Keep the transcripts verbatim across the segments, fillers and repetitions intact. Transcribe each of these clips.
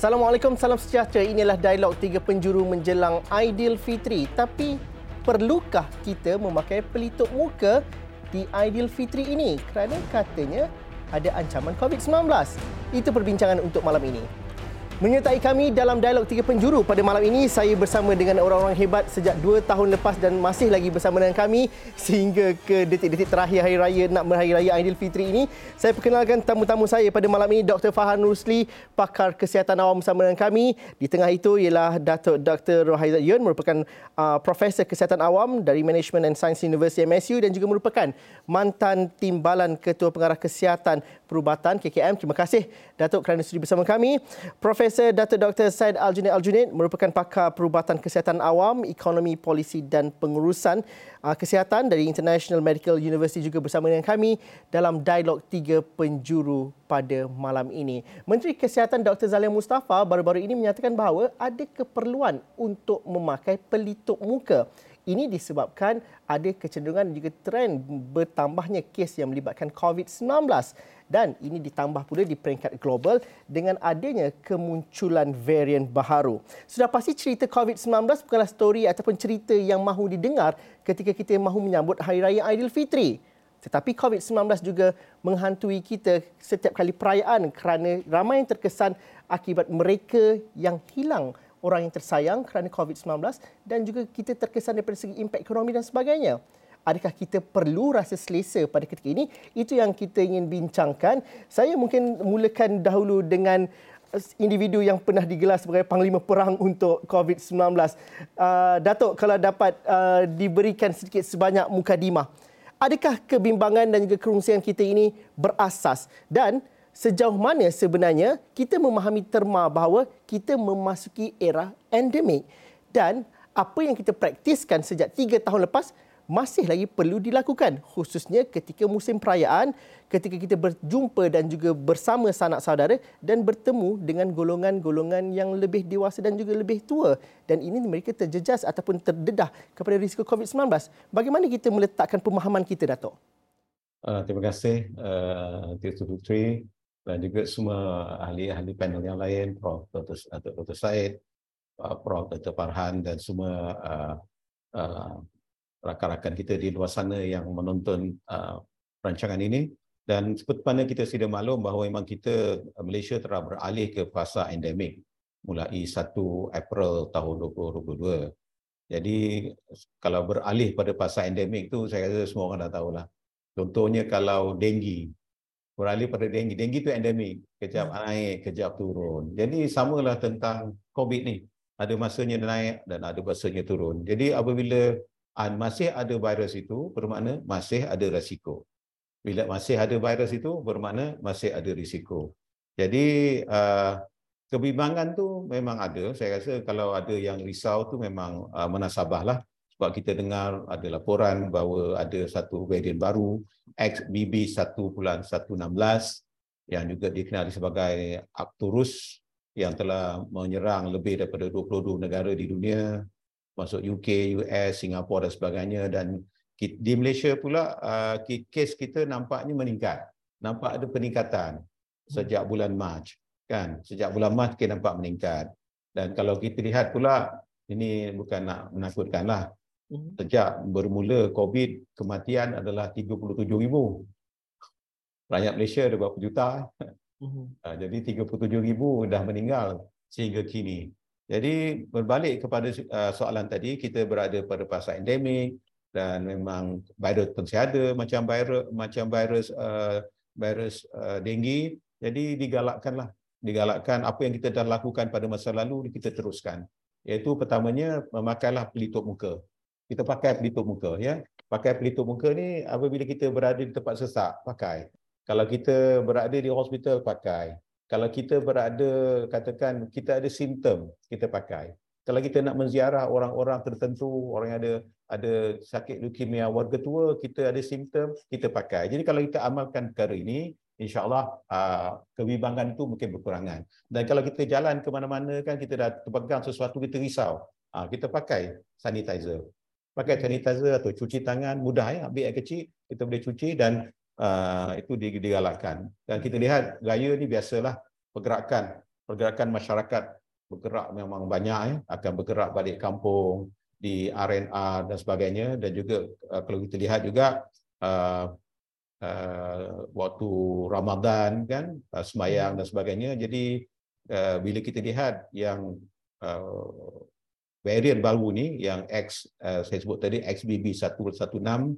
Assalamualaikum, salam sejahtera. Inilah dialog tiga penjuru menjelang Aidilfitri. Tapi perlukah kita memakai pelitup muka di Aidilfitri ini? Kerana katanya ada ancaman covid sembilan belas. Itu perbincangan untuk malam ini. Menyertai kami dalam dialog tiga penjuru pada malam ini, saya bersama dengan orang-orang hebat sejak dua tahun lepas dan masih lagi bersama dengan kami sehingga ke detik-detik terakhir hari raya nak berhari raya Aidilfitri ini. Saya perkenalkan tamu-tamu saya pada malam ini, Doktor Farhan Rusli, pakar kesihatan awam bersama dengan kami. Di tengah itu ialah Datuk Doktor Rohaizat Yun, merupakan uh, Profesor Kesihatan Awam dari Management and Science University M S U dan juga merupakan mantan Timbalan Ketua Pengarah Kesihatan Perubatan K K M. Terima kasih Datuk kerana sudi bersama kami. Profesor Datuk Doktor Syed Al-Junaid Al-Junaid merupakan pakar perubatan kesihatan awam, ekonomi, polisi dan pengurusan uh, kesihatan dari International Medical University juga bersama dengan kami dalam dialog tiga penjuru pada malam ini. Menteri Kesihatan Doktor Zalia Mustafa baru-baru ini menyatakan bahawa ada keperluan untuk memakai pelitup muka. Ini disebabkan ada kecenderungan dan juga trend bertambahnya kes yang melibatkan covid sembilan belas. Dan ini ditambah pula di peringkat global dengan adanya kemunculan varian baharu. Sudah pasti cerita covid sembilan belas bukanlah story ataupun cerita yang mahu didengar ketika kita mahu menyambut Hari Raya Aidilfitri. Tetapi covid sembilan belas juga menghantui kita setiap kali perayaan kerana ramai yang terkesan akibat mereka yang hilang orang yang tersayang kerana covid sembilan belas dan juga kita terkesan daripada segi impak ekonomi dan sebagainya. Adakah kita perlu rasa selesa pada ketika ini? Itu yang kita ingin bincangkan. Saya mungkin mulakan dahulu dengan individu yang pernah digelar sebagai Panglima Perang untuk covid sembilan belas. Uh, Datuk, kalau dapat uh, diberikan sedikit sebanyak mukadimah. Adakah kebimbangan dan juga kerungsian kita ini berasas? Dan sejauh mana sebenarnya kita memahami terma bahawa kita memasuki era endemik? Dan apa yang kita praktiskan sejak tiga tahun lepas masih lagi perlu dilakukan, khususnya ketika musim perayaan, ketika kita berjumpa dan juga bersama sanak saudara dan bertemu dengan golongan-golongan yang lebih dewasa dan juga lebih tua. Dan ini mereka terjejas ataupun terdedah kepada risiko covid sembilan belas. Bagaimana kita meletakkan pemahaman kita, Datuk? Uh, terima kasih uh, Datuk Puteri dan juga semua ahli-ahli panel yang lain, Prof Doktor Syed, uh, Prof Doktor Farhan dan semua uh, uh, rakan-rakan kita di luar sana yang menonton uh, rancangan ini. Dan seperti mana kita sudah maklum bahawa memang kita Malaysia telah beralih ke fasa endemik mulai satu April tahun dua ribu dua puluh dua. Jadi kalau beralih pada fasa endemik tu saya rasa semua orang dah tahulah. Contohnya kalau denggi, beralih pada denggi. Denggi tu endemik, kejap hmm. naik, kejap turun. Jadi samalah tentang COVID ni. Ada masanya naik dan ada masanya turun. Jadi apabila masih ada virus itu, bermakna masih ada risiko. Bila masih ada virus itu, bermakna masih ada risiko. Jadi uh, kebimbangan tu memang ada. Saya rasa kalau ada yang risau tu memang uh, menasabahlah. Sebab kita dengar ada laporan bahawa ada satu varian baru, X B B satu satu enam yang juga dikenali sebagai Arcturus yang telah menyerang lebih daripada dua puluh dua negara di dunia, masuk U K, U S, Singapura dan sebagainya. Dan di Malaysia pula uh, kes kita nampaknya meningkat. Nampak ada peningkatan sejak bulan Mac. Kan? Sejak bulan Mac kita nampak meningkat. Dan kalau kita lihat pula, ini bukan nak menakutkanlah. Sejak bermula COVID, kematian adalah tiga puluh tujuh ribu. Rakyat Malaysia ada berapa juta? Uh, jadi tiga puluh tujuh ribu dah meninggal sehingga kini. Jadi berbalik kepada uh, soalan tadi, kita berada pada fasa endemik dan memang virus masih ada macam virus macam virus uh, virus uh, denggi. Jadi digalakkanlah, digalakkan apa yang kita dah lakukan pada masa lalu kita teruskan. Iaitu pertamanya memakailah pelitup muka. Kita pakai pelitup muka ya. Pakai pelitup muka ni apabila kita berada di tempat sesak, pakai. Kalau kita berada di hospital, pakai. Kalau kita berada, katakan kita ada simptom, kita pakai. Kalau kita nak menziarah orang-orang tertentu, orang yang ada ada sakit leukemia, warga tua, kita ada simptom, kita pakai. Jadi kalau kita amalkan perkara ini, insya-Allah uh, kebimbangan itu mungkin berkurangan. Dan kalau kita jalan ke mana-mana kan kita dah terpegang sesuatu, kita risau, uh, kita pakai sanitizer. Pakai sanitizer atau cuci tangan, mudah ya, ambil air kecil, kita boleh cuci dan Uh, itu digalakkan. Dan kita lihat gaya ni biasalah pergerakan pergerakan masyarakat bergerak memang banyak, ya, akan bergerak balik kampung, di R and R dan sebagainya, dan juga uh, kalau kita lihat juga uh, uh, waktu Ramadan kan, uh, sembahyang dan sebagainya. Jadi uh, bila kita lihat yang uh, varian baru ni yang X, uh, saya sebut tadi X B B satu satu enam,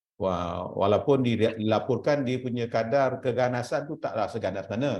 walaupun dilaporkan dia punya kadar keganasan tu taklah seganas mana,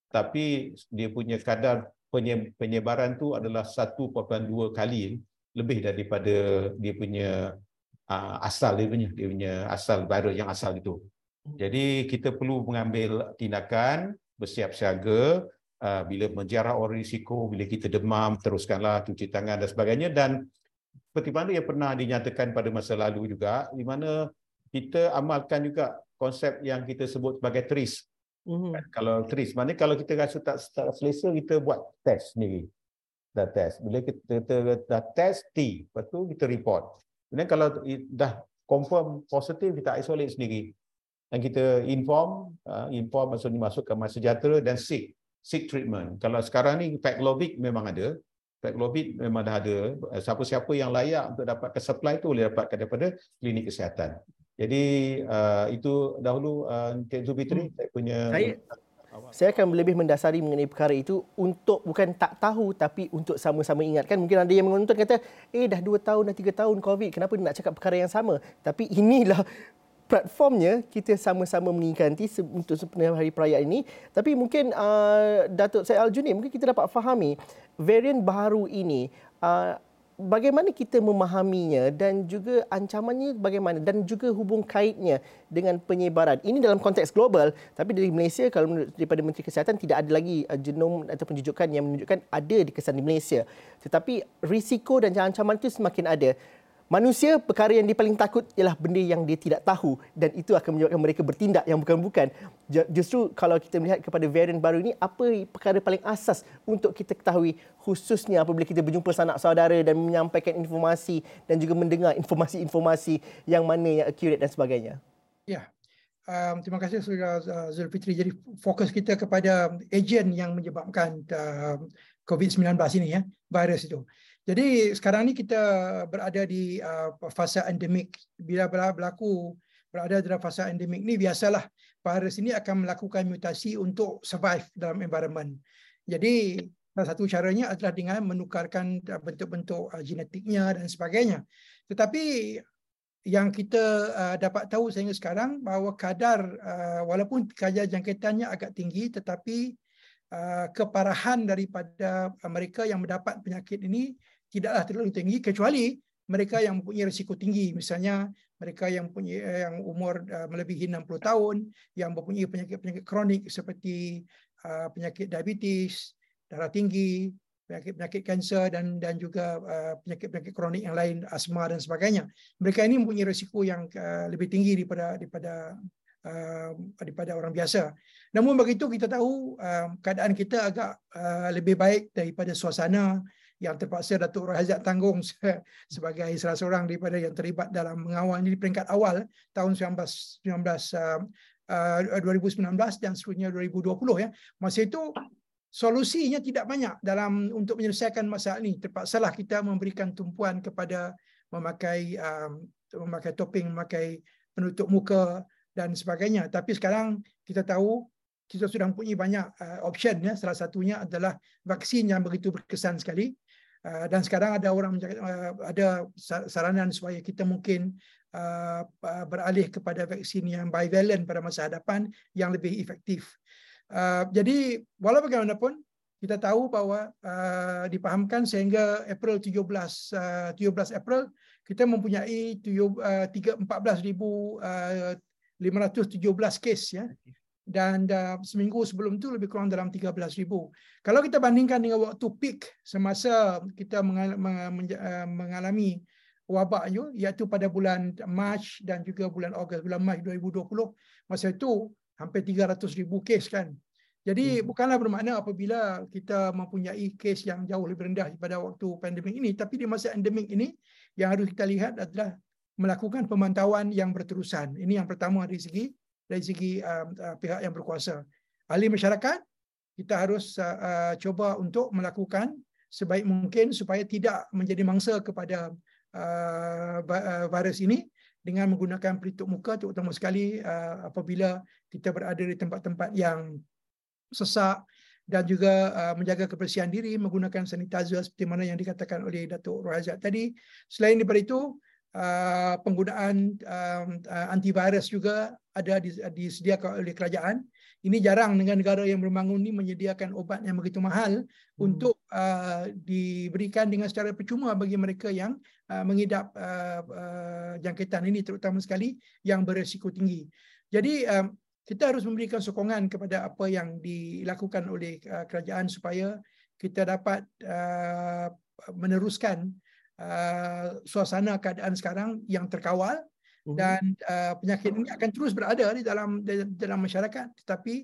tapi dia punya kadar penyebaran tu adalah satu perpuluhan dua kali lebih daripada dia punya uh, asal dia punya dia punya asal virus yang asal itu. Jadi kita perlu mengambil tindakan, bersiap siaga uh, bila menjarah orang risiko, bila kita demam teruskanlah cuci tangan dan sebagainya, dan seperti mana yang pernah dinyatakan pada masa lalu juga, di mana kita amalkan juga konsep yang kita sebut sebagai TRIS. Mm-hmm. Kalau TRIS, maknanya kalau kita rasa tak, tak selesa, kita buat test sendiri. Dah test. Bila kita, kita dah test T, lepas tu kita report. Kemudian kalau dah confirm positif, kita isolate sendiri. Dan kita inform, uh, inform maksudnya masuk ke Mas Sejahtera dan seek, seek treatment. Kalau sekarang ni Paxlovid memang ada. Paxlovid memang dah ada. Siapa-siapa yang layak untuk dapatkan supply tu boleh dapatkan daripada klinik kesihatan. Jadi uh, itu dahulu uh, Encik Zulfitri, hmm. saya punya... Saya, saya akan lebih mendasari mengenai perkara itu untuk bukan tak tahu tapi untuk sama-sama ingatkan. Mungkin ada yang menonton kata, eh dah dua tahun, dah tiga tahun COVID, kenapa nak cakap perkara yang sama? Tapi inilah platformnya, kita sama-sama mengingati untuk sepenuh hari perayaan ini. Tapi mungkin uh, Datuk Syed Aljunied, mungkin kita dapat fahami varian baru ini, uh, bagaimana kita memahaminya dan juga ancamannya bagaimana dan juga hubung kaitnya dengan penyebaran. Ini dalam konteks global, tapi dari Malaysia, kalau menurut daripada Menteri Kesihatan, tidak ada lagi genom ataupun rujukan yang menunjukkan ada dikesan di Malaysia. Tetapi risiko dan ancaman itu semakin ada. Manusia, perkara yang dia paling takut ialah benda yang dia tidak tahu, dan itu akan menyebabkan mereka bertindak yang bukan-bukan. Justru kalau kita melihat kepada varian baru ini, apa perkara paling asas untuk kita ketahui, khususnya apabila kita berjumpa sanak saudara dan menyampaikan informasi dan juga mendengar informasi-informasi yang mana yang accurate dan sebagainya? Ya, um, terima kasih Saudara Zulfitri. Jadi fokus kita kepada ejen yang menyebabkan uh, COVID sembilan belas ini, ya, virus itu. Jadi sekarang ni kita berada di uh, fasa endemik. Bila berlaku berada dalam fasa endemik ni, biasalah virus ini akan melakukan mutasi untuk survive dalam environment. Jadi salah satu caranya adalah dengan menukarkan bentuk-bentuk uh, genetiknya dan sebagainya. Tetapi yang kita uh, dapat tahu sehingga sekarang bahawa kadar uh, walaupun kadar jangkitannya agak tinggi, tetapi uh, keparahan daripada mereka yang mendapat penyakit ini tidaklah terlalu tinggi, kecuali mereka yang mempunyai risiko tinggi. Misalnya mereka yang mempunyai yang umur uh, melebihi enam puluh tahun, yang mempunyai penyakit-penyakit kronik seperti uh, penyakit diabetes, darah tinggi, penyakit-penyakit kanser dan dan juga uh, penyakit-penyakit kronik yang lain, asma dan sebagainya. Mereka ini mempunyai risiko yang uh, lebih tinggi daripada daripada uh, daripada orang biasa. Namun begitu, kita tahu uh, keadaan kita agak uh, lebih baik daripada suasana yang terpaksa Datuk Rohazat tanggung sebagai salah seorang daripada yang terlibat dalam mengawal ini di peringkat awal tahun dua ribu sembilan belas dan seterusnya dua ribu dua puluh, ya. Masa itu solusinya tidak banyak dalam untuk menyelesaikan masalah ini. Terpaksalah kita memberikan tumpuan kepada memakai um, memakai topeng, memakai penutup muka dan sebagainya. Tapi sekarang kita tahu kita sudah mempunyai banyak uh, option, ya. Salah satunya adalah vaksin yang begitu berkesan sekali. Uh, dan sekarang ada orang uh, ada saranan supaya kita mungkin uh, beralih kepada vaksin yang bivalent pada masa hadapan yang lebih efektif. Uh, jadi walau bagaimanapun, kita tahu bahawa uh, dipahamkan sehingga April tujuh belas April kita mempunyai empat belas ribu lima ratus tujuh belas kes, ya. Dan uh, seminggu sebelum itu lebih kurang dalam tiga belas ribu. Kalau kita bandingkan dengan waktu peak semasa kita mengalami, mengalami wabak itu, iaitu pada bulan Mac dan juga bulan Ogos, bulan Mac dua ribu dua puluh, masa itu hampir tiga ratus ribu kes, kan. Jadi hmm. bukanlah bermakna apabila kita mempunyai kes yang jauh lebih rendah daripada waktu pandemik ini, tapi di masa endemik ini yang harus kita lihat adalah melakukan pemantauan yang berterusan. Ini yang pertama dari segi dari segi uh, uh, pihak yang berkuasa. Ahli masyarakat, kita harus uh, uh, cuba untuk melakukan sebaik mungkin supaya tidak menjadi mangsa kepada uh, virus ini dengan menggunakan pelitup muka, terutama sekali uh, apabila kita berada di tempat-tempat yang sesak, dan juga uh, menjaga kebersihan diri menggunakan sanitizer seperti mana yang dikatakan oleh Datuk Rohazat tadi. Selain daripada itu, uh, penggunaan um, uh, antivirus juga ada disediakan oleh kerajaan. Ini jarang negara-negara yang berbangun ini menyediakan obat yang begitu mahal hmm. untuk uh, diberikan dengan secara percuma bagi mereka yang uh, mengidap uh, uh, jangkitan ini, terutama sekali yang berisiko tinggi. Jadi um, kita harus memberikan sokongan kepada apa yang dilakukan oleh uh, kerajaan supaya kita dapat uh, meneruskan uh, suasana keadaan sekarang yang terkawal. Dan uh, penyakit ini akan terus berada di dalam di dalam masyarakat, tetapi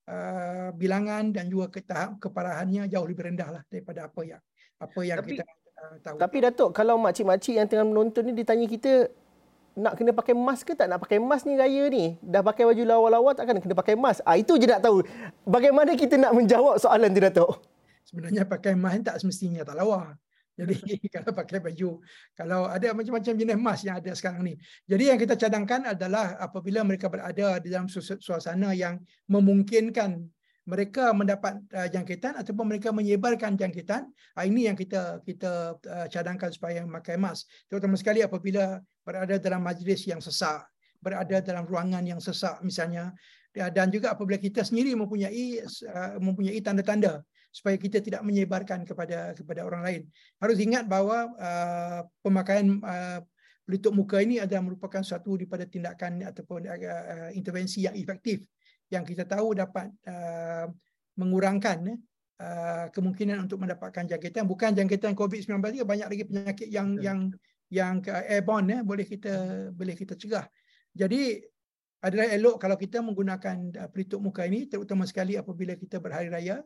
uh, bilangan dan juga ketahap keparahannya jauh lebih rendah lah daripada apa yang apa yang tapi, kita uh, tahu. Tapi Datuk, kalau makcik-makcik yang tengah menonton ni ditanya kita nak kena pakai mask ke tak nak pakai mask ni raya ni, dah pakai baju lawa-lawa takkan kena pakai mask. Ah, itu je nak tahu. Bagaimana kita nak menjawab soalan tu, Datuk? Sebenarnya pakai mask tak semestinya tak lawa. Jadi kalau pakai baju, kalau ada macam-macam jenis mask yang ada sekarang ni. Jadi yang kita cadangkan adalah apabila mereka berada di dalam suasana yang memungkinkan mereka mendapat uh, jangkitan ataupun mereka menyebarkan jangkitan, uh, ini yang kita kita uh, cadangkan supaya memakai mask. Terutama sekali apabila berada dalam majlis yang sesak, berada dalam ruangan yang sesak misalnya, dan juga apabila kita sendiri mempunyai uh, mempunyai tanda-tanda supaya kita tidak menyebarkan kepada kepada orang lain. Harus ingat bahawa uh, pemakaian uh, pelitup muka ini adalah merupakan satu daripada tindakan ataupun uh, intervensi yang efektif yang kita tahu dapat uh, mengurangkan uh, kemungkinan untuk mendapatkan jangkitan. Bukan jangkitan COVID sembilan belas, banyak lagi penyakit yang hmm. yang yang airborne eh, boleh kita boleh kita cegah. Jadi adalah elok kalau kita menggunakan uh, pelitup muka ini, terutama sekali apabila kita berhari raya.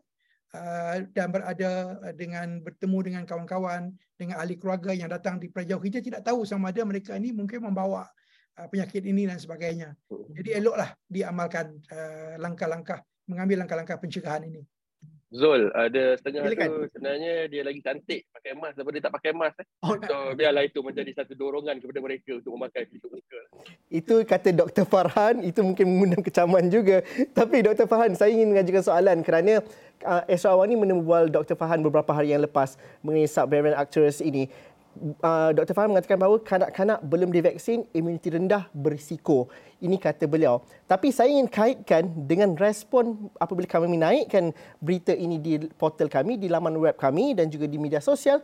Uh, dan berada uh, dengan bertemu dengan kawan-kawan, dengan ahli keluarga yang datang di jauh. Kita tidak tahu sama ada mereka ini mungkin membawa uh, penyakit ini dan sebagainya. Jadi eloklah diamalkan uh, langkah-langkah, mengambil langkah-langkah pencegahan ini. Zul, ada setengah Silakan. Tu sebenarnya dia lagi cantik pakai mask daripada dia tak pakai mask. Eh. Oh, so biarlah itu menjadi satu dorongan kepada mereka untuk memakai pelitup muka. Itu kata Doktor Farhan, itu mungkin mengundang kecaman juga. Tapi Doktor Farhan, saya ingin mengajukan soalan kerana uh, Esra Awang ini menembual Doktor Farhan beberapa hari yang lepas mengenai subvariant actress ini. Uh, Doktor Farhan mengatakan bahawa kanak-kanak belum divaksin, imuniti rendah berisiko. Ini kata beliau. Tapi saya ingin kaitkan dengan respon apabila kami menaikkan berita ini di portal kami, di laman web kami dan juga di media sosial.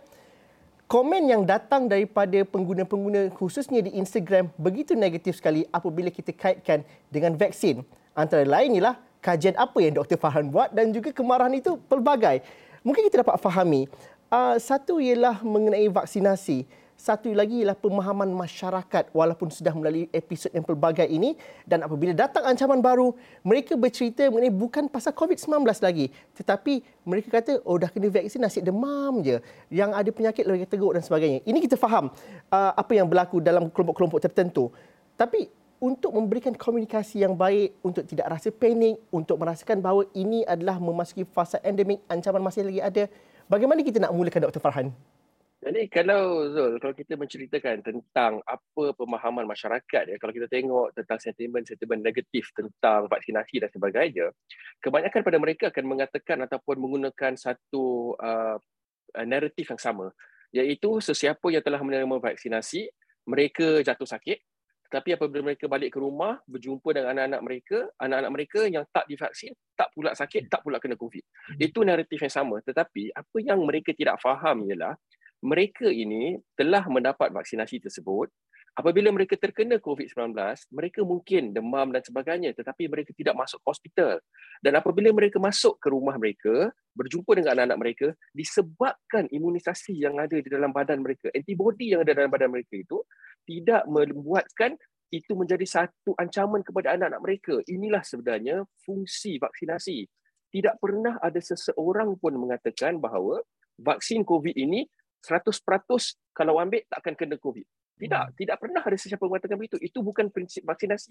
Komen yang datang daripada pengguna-pengguna khususnya di Instagram begitu negatif sekali apabila kita kaitkan dengan vaksin. Antara lain ialah kajian apa yang Doktor Farhan buat dan juga kemarahan itu pelbagai. Mungkin kita dapat fahami. Uh, satu ialah mengenai vaksinasi. Satu lagi ialah pemahaman masyarakat walaupun sudah melalui episod yang pelbagai ini. Dan apabila datang ancaman baru, mereka bercerita mengenai bukan pasal COVID sembilan belas lagi. Tetapi mereka kata, oh dah kena vaksin, nasib demam je. Yang ada penyakit lagi teruk dan sebagainya. Ini kita faham uh, apa yang berlaku dalam kelompok-kelompok tertentu. Tapi untuk memberikan komunikasi yang baik, untuk tidak rasa panik, untuk merasakan bahawa ini adalah memasuki fasa endemik, ancaman masih lagi ada. Bagaimana kita nak mulakan, Doktor Farhan? Jadi kalau Zul, kalau kita menceritakan tentang apa pemahaman masyarakat, ya, kalau kita tengok tentang sentimen-sentimen negatif tentang vaksinasi dan sebagainya, kebanyakan pada mereka akan mengatakan ataupun menggunakan satu uh, naratif yang sama, iaitu sesiapa yang telah menerima vaksinasi, mereka jatuh sakit. Tetapi apabila mereka balik ke rumah, berjumpa dengan anak-anak mereka, anak-anak mereka yang tak divaksin, tak pula sakit, tak pula kena COVID. Itu naratif yang sama. Tetapi apa yang mereka tidak faham ialah, mereka ini telah mendapat vaksinasi tersebut. Apabila mereka terkena COVID sembilan belas, mereka mungkin demam dan sebagainya, tetapi mereka tidak masuk hospital. Dan apabila mereka masuk ke rumah mereka, berjumpa dengan anak-anak mereka, disebabkan imunisasi yang ada di dalam badan mereka, antibody yang ada dalam badan mereka itu, tidak membuatkan itu menjadi satu ancaman kepada anak-anak mereka. Inilah sebenarnya fungsi vaksinasi. Tidak pernah ada seseorang pun mengatakan bahawa vaksin COVID ini seratus peratus kalau ambil takkan kena COVID. Tidak, hmm. tidak pernah ada sesiapa mengatakan begitu. Itu bukan prinsip vaksinasi.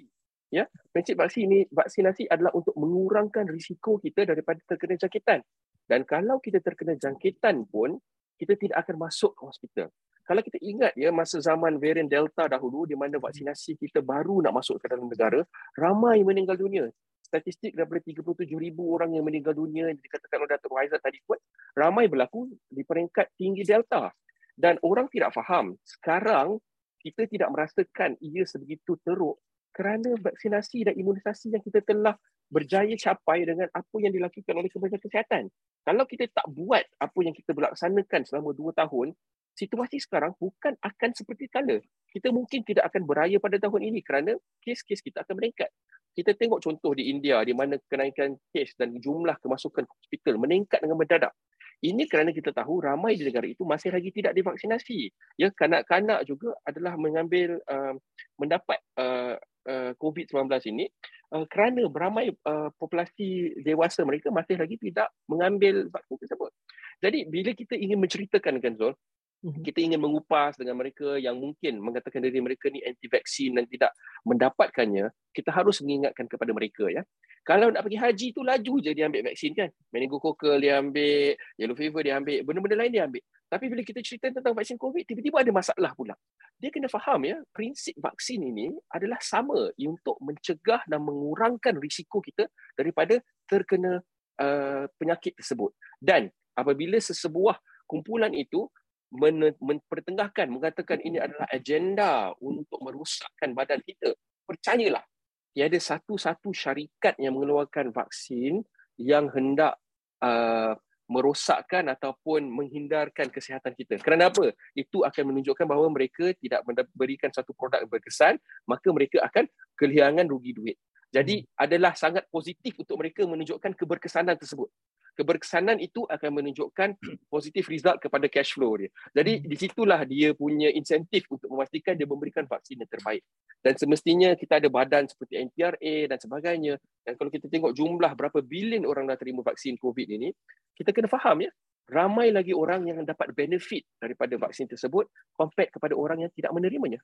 Ya, prinsip vaksin ini, vaksinasi adalah untuk mengurangkan risiko kita daripada terkena jangkitan. Dan kalau kita terkena jangkitan pun, kita tidak akan masuk ke hospital. Kalau kita ingat ya, masa zaman varian Delta dahulu, di mana vaksinasi kita baru nak masuk ke dalam negara, ramai meninggal dunia. Statistik daripada tiga puluh tujuh ribu orang yang meninggal dunia, yang dikatakan oleh Datuk Rohaizat tadi pun, ramai berlaku di peringkat tinggi Delta. Dan orang tidak faham, sekarang kita tidak merasakan ia sebegitu teruk kerana vaksinasi dan imunisasi yang kita telah berjaya capai dengan apa yang dilakukan oleh Kementerian Kesihatan. Kalau kita tak buat apa yang kita laksanakan selama dua tahun, situasi sekarang bukan akan seperti kala. Kita mungkin tidak akan beraya pada tahun ini kerana kes-kes kita akan meningkat. Kita tengok contoh di India di mana kenaikan kes dan jumlah kemasukan hospital meningkat dengan mendadak. Ini kerana kita tahu ramai di negara itu masih lagi tidak divaksinasi. Ya, kanak-kanak juga adalah mengambil uh, mendapat uh, uh, covid sembilan belas ini uh, kerana beramai uh, populasi dewasa mereka masih lagi tidak mengambil vaksin tersebut. Jadi bila kita ingin menceritakan kan Zul, kita ingin mengupas dengan mereka yang mungkin mengatakan diri mereka ni anti vaksin dan tidak mendapatkannya, kita harus mengingatkan kepada mereka ya. Kalau nak pergi haji tu laju je dia ambil vaksin kan. Meningococcal dia ambil, yellow fever dia ambil, benda-benda lain dia ambil. Tapi bila kita cerita tentang vaksin COVID, tiba-tiba ada masalah pula. Dia kena faham ya, prinsip vaksin ini adalah sama untuk mencegah dan mengurangkan risiko kita daripada terkena uh, penyakit tersebut. Dan apabila sesebuah kumpulan itu mempertengahkan, mengatakan ini adalah agenda untuk merosakkan badan kita, percayalah, tiada satu-satu syarikat yang mengeluarkan vaksin yang hendak uh, merosakkan ataupun menghindarkan kesihatan kita. Kerana apa? Itu akan menunjukkan bahawa mereka tidak memberikan satu produk yang berkesan, maka mereka akan kehilangan rugi duit. Jadi adalah sangat positif untuk mereka menunjukkan keberkesanan tersebut. Keberkesanan itu akan menunjukkan positif result kepada cash flow dia. Jadi di situlah dia punya insentif untuk memastikan dia memberikan vaksin yang terbaik. Dan semestinya kita ada badan seperti N P R A dan sebagainya. Dan kalau kita tengok jumlah berapa bilion orang dah terima vaksin COVID ini, kita kena faham ya, ramai lagi orang yang dapat benefit daripada vaksin tersebut compared kepada orang yang tidak menerimanya.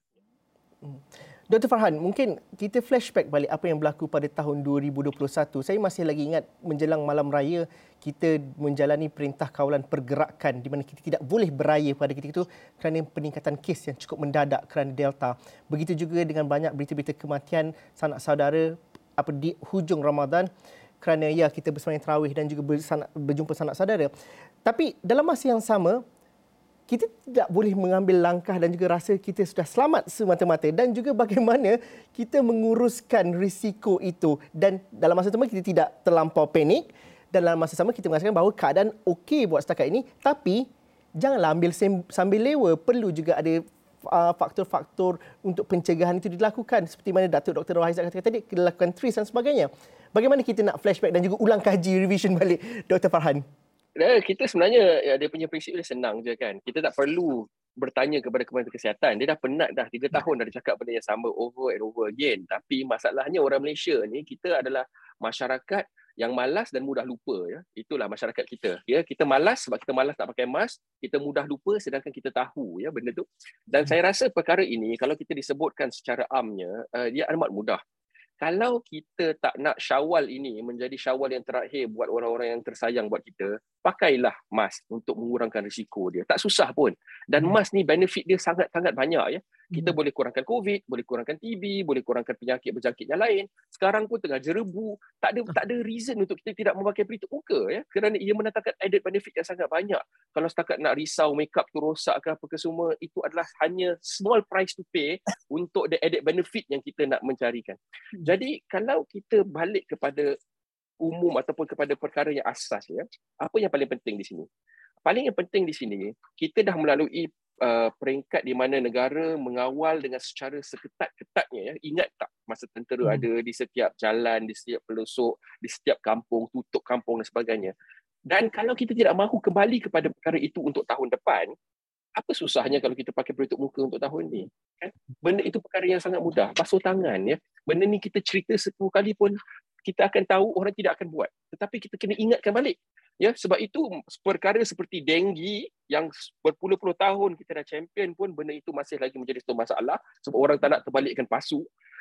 Doktor Farhan, mungkin kita flashback balik apa yang berlaku pada tahun dua ribu dua puluh satu. Saya masih lagi ingat menjelang malam raya kita menjalani perintah kawalan pergerakan di mana kita tidak boleh beraya pada ketika itu kerana peningkatan kes yang cukup mendadak kerana Delta. Begitu juga dengan banyak berita-berita kematian sanak saudara apa di hujung Ramadan kerana ya kita bersembahyang tarawih dan juga berjumpa sanak saudara. Tapi dalam masa yang sama kita tidak boleh mengambil langkah dan juga rasa kita sudah selamat semata-mata dan juga bagaimana kita menguruskan risiko itu dan dalam masa sama kita tidak terlampau panik dan dalam masa sama kita mengatakan bahawa keadaan okey buat setakat ini, tapi janganlah ambil sambil lewa, perlu juga ada uh, faktor-faktor untuk pencegahan itu dilakukan seperti mana Datuk Doktor Rohaizat katakan tadi, dilakukan trace dan sebagainya. Bagaimana kita nak flashback dan juga ulang kaji revision balik Doktor Farhan? Kita sebenarnya ya, dia punya prinsip dia senang je kan. Kita tak perlu bertanya kepada Kementerian Kesihatan. Dia dah penat dah tiga tahun dah dia cakap benda yang sama over and over again. Tapi masalahnya orang Malaysia ni, kita adalah masyarakat yang malas dan mudah lupa ya. Itulah masyarakat kita. Ya, kita malas sebab kita malas nak pakai mask, kita mudah lupa sedangkan kita tahu ya benda tu. Dan saya rasa perkara ini kalau kita disebutkan secara amnya, uh, dia amat mudah. Kalau kita tak nak Syawal ini menjadi Syawal yang terakhir buat orang-orang yang tersayang buat kita, pakailah mask untuk mengurangkan risiko dia. Tak susah pun. Dan mask ni benefit dia sangat-sangat banyak ya. Kita hmm. boleh kurangkan COVID, boleh kurangkan T B, boleh kurangkan penyakit berjangkit yang lain. Sekarang pun tengah jerebu, tak ada tak ada reason untuk kita tidak memakai pelitup muka ya. Kerana ia mendatangkan added benefit yang sangat banyak. Kalau setakat nak risau makeup tu rosak ke apa ke semua, itu adalah hanya small price to pay untuk the added benefit yang kita nak mencarikan. Jadi kalau kita balik kepada umum ataupun kepada perkara yang asas ya, apa yang paling penting di sini? Paling yang penting di sini, kita dah melalui Uh, peringkat di mana negara mengawal dengan secara seketat-ketatnya ya. Ingat tak masa tentera hmm. ada di setiap jalan, di setiap pelosok, di setiap kampung, tutup kampung dan sebagainya. Dan kalau kita tidak mahu kembali kepada perkara itu untuk tahun depan, apa susahnya kalau kita pakai pelitup muka untuk tahun ni? Kan? Benda itu perkara yang sangat mudah. Basuh tangan ya. Benda ni kita cerita sepuluh kali pun kita akan tahu orang tidak akan buat. Tetapi kita kena ingatkan balik. Ya, sebab itu perkara seperti denggi yang berpuluh-puluh tahun kita dah champion pun benda itu masih lagi menjadi satu masalah sebab orang tak nak terbalikkan pasu.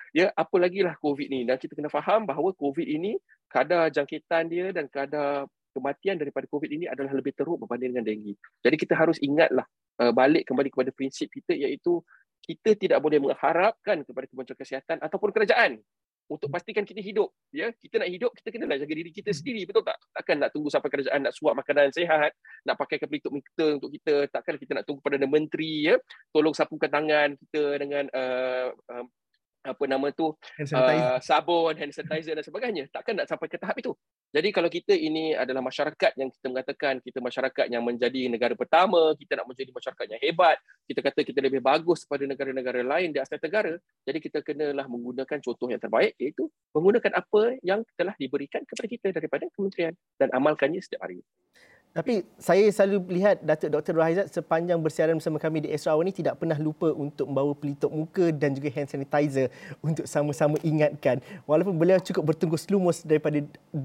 Ya, apa lagi lah COVID ni. Dan kita kena faham bahawa COVID ini, kadar jangkitan dia dan kadar kematian daripada COVID ini adalah lebih teruk berbanding dengan denggi. Jadi kita harus ingatlah uh, balik kembali kepada prinsip kita, iaitu kita tidak boleh mengharapkan kepada Kementerian Kesihatan ataupun kerajaan untuk pastikan kita hidup. Ya, kita nak hidup, kita kena jaga diri kita sendiri, betul tak? Takkan nak tunggu sampai kerajaan nak suap makanan sihat, nak pakaikan pelitup muka untuk kita. Takkan kita nak tunggu Perdana Menteri ya tolong sapukan tangan kita dengan uh, uh, apa nama tu uh, sabun, hand sanitizer dan sebagainya. Takkan nak sampai ke tahap itu. Jadi kalau kita ini adalah masyarakat yang kita mengatakan kita masyarakat yang menjadi negara pertama, kita nak menjadi masyarakat yang hebat, kita kata kita lebih bagus daripada negara-negara lain di Asia Tenggara, jadi kita kenalah menggunakan contoh yang terbaik, iaitu menggunakan apa yang telah diberikan kepada kita daripada kementerian dan amalkannya setiap hari. Tapi saya selalu lihat Datuk Doktor Rohaizat sepanjang bersiaran bersama kami di Extra Hour ni tidak pernah lupa untuk membawa pelitup muka dan juga hand sanitizer untuk sama-sama ingatkan. Walaupun beliau cukup bertungkus lumus daripada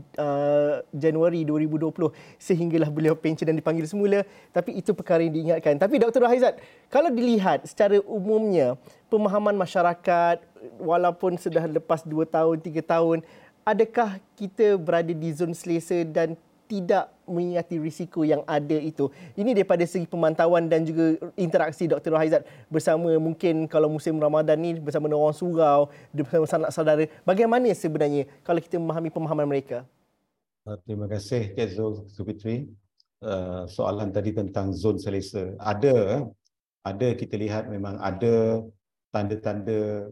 uh, Januari dua ribu dua puluh sehinggalah beliau pencen dan dipanggil semula, tapi itu perkara yang diingatkan. Tapi Doktor Rohaizat, kalau dilihat secara umumnya pemahaman masyarakat walaupun sudah lepas dua tahun, tiga tahun, adakah kita berada di zon selesa dan tidak mengingati risiko yang ada itu? Ini daripada segi pemantauan dan juga interaksi Doktor Rohaizat bersama, mungkin kalau musim Ramadan ni bersama dengan orang surau, bersama sanak saudara. Bagaimana sebenarnya kalau kita memahami pemahaman mereka? Terima kasih Cik Zulkifli. Uh, soalan tadi tentang zon selesa. Ada, ada kita lihat memang ada tanda-tanda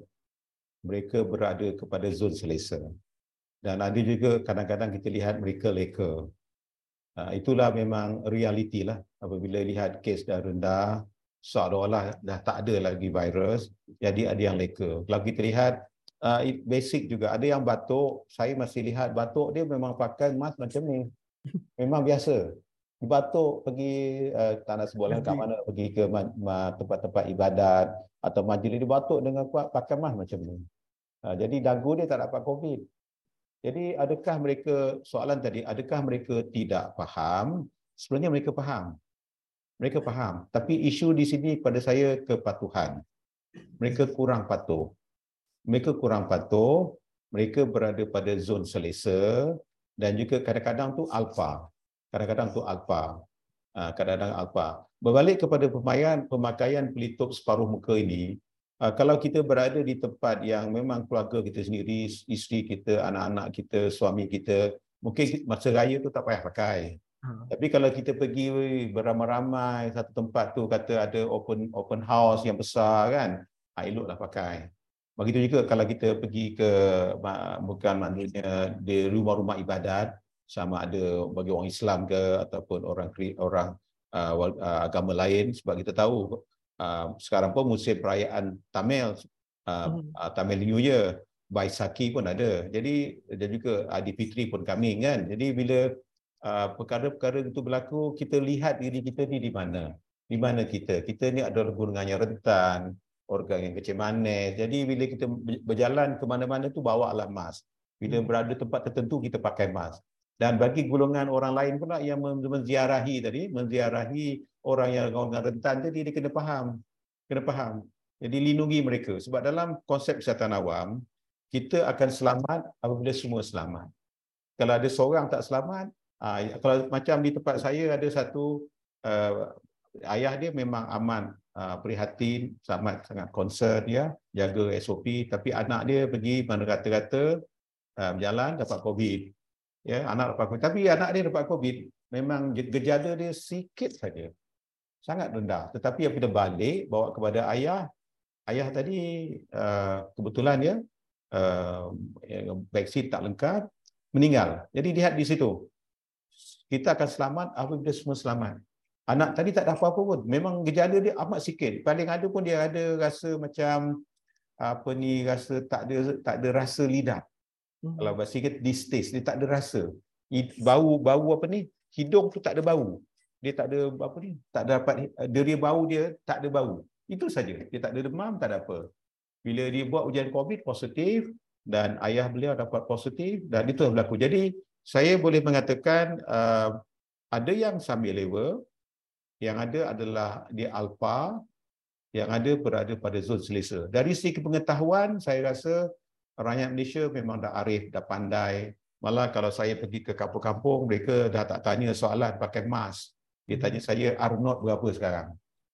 mereka berada kepada zon selesa. Dan ada juga kadang-kadang kita lihat mereka leka. Uh, itulah memang realiti lah. Apabila lihat kes dah rendah, seolah-olah dah tak ada lagi virus, jadi ada yang leka. Kalau kita lihat, uh, basic juga. Ada yang batuk, saya masih lihat batuk dia memang pakai mask macam ni. Memang biasa. Batuk pergi, uh, tak nak sebutlah kat mana, pergi ke tempat-tempat ibadat atau majlis, dia batuk dengan kuat pakai mask macam ni. Uh, jadi dagu dia tak dapat COVID. Jadi adakah mereka, soalan tadi, adakah mereka tidak faham? Sebenarnya mereka faham. Mereka faham. Tapi isu di sini pada saya kepatuhan. Mereka kurang patuh. Mereka kurang patuh, mereka berada pada zon selesa dan juga kadang-kadang tu alfa. Kadang-kadang tu alfa. Kadang-kadang alfa. Berbalik kepada pemakaian, pemakaian pelitup separuh muka ini, Uh, kalau kita berada di tempat yang memang keluarga kita sendiri, isteri kita, anak-anak kita, suami kita, mungkin masa raya tu tak payah pakai. Hmm. Tapi kalau kita pergi beramai-ramai satu tempat tu, kata ada open open house yang besar kan, ha, eloklah pakai. Begitu juga kalau kita pergi ke, bukan maknanya di rumah-rumah ibadat, sama ada bagi orang Islam ke ataupun orang orang uh, agama lain, sebab kita tahu Uh, sekarang pun musim perayaan Tamil, uh, hmm. uh, Tamil New Year, Baisakhi pun ada. Jadi dan juga Aidilfitri pun coming kan. Jadi bila uh, perkara-perkara itu berlaku, kita lihat diri kita ni di mana. Di mana kita? Kita ni adalah golongan yang rentan, orang yang kecil manis. Jadi bila kita berjalan ke mana-mana tu bawalah mask. Bila hmm. berada tempat tertentu kita pakai mask. Dan bagi golongan orang lain pula yang menziarahi tadi, menziarahi orang yang orang rentan tadi, dia kena faham. Kena faham. Jadi lindungi mereka. Sebab dalam konsep kesihatan awam, kita akan selamat apabila semua selamat. Kalau ada seorang tak selamat, aa, kalau macam di tempat saya ada satu uh, ayah dia memang aman, uh, prihatin, sangat sangat concern ya, jaga S O P, tapi anak dia pergi mana kata-kata uh, berjalan dapat COVID. Ya, anak dapat COVID. Tapi anak dia dapat COVID, memang gejala dia sikit saja. Sangat rendah. Tetapi apabila balik, bawa kepada ayah, ayah tadi uh, kebetulan ya, uh, vaksin tak lengkap, meninggal. Jadi lihat di situ. Kita akan selamat apabila semua selamat. Anak tadi tak ada apa-apa pun. Memang gejala dia amat sikit. Paling ada pun dia ada rasa macam, apa ni, rasa tak ada tak ada rasa lidah. Hmm. Kalau bahasa kita distaste, dia tak ada rasa. Bau bau apa ni? Hidung tu tak ada bau. Dia tak ada apa ni? Tak dapat deria bau dia tak ada bau. Itu saja. Dia tak ada demam, tak ada apa. Bila dia buat ujian COVID positif dan ayah beliau dapat positif dan itu berlaku. Jadi saya boleh mengatakan uh, ada yang sambil level, yang ada adalah dia alfa, yang ada berada pada zon selesa. Dari segi pengetahuan saya rasa rakyat Malaysia memang dah arif, dah pandai. Malah kalau saya pergi ke kampung-kampung, mereka dah tak tanya soalan pakai mask. Dia tanya saya, R zero berapa sekarang?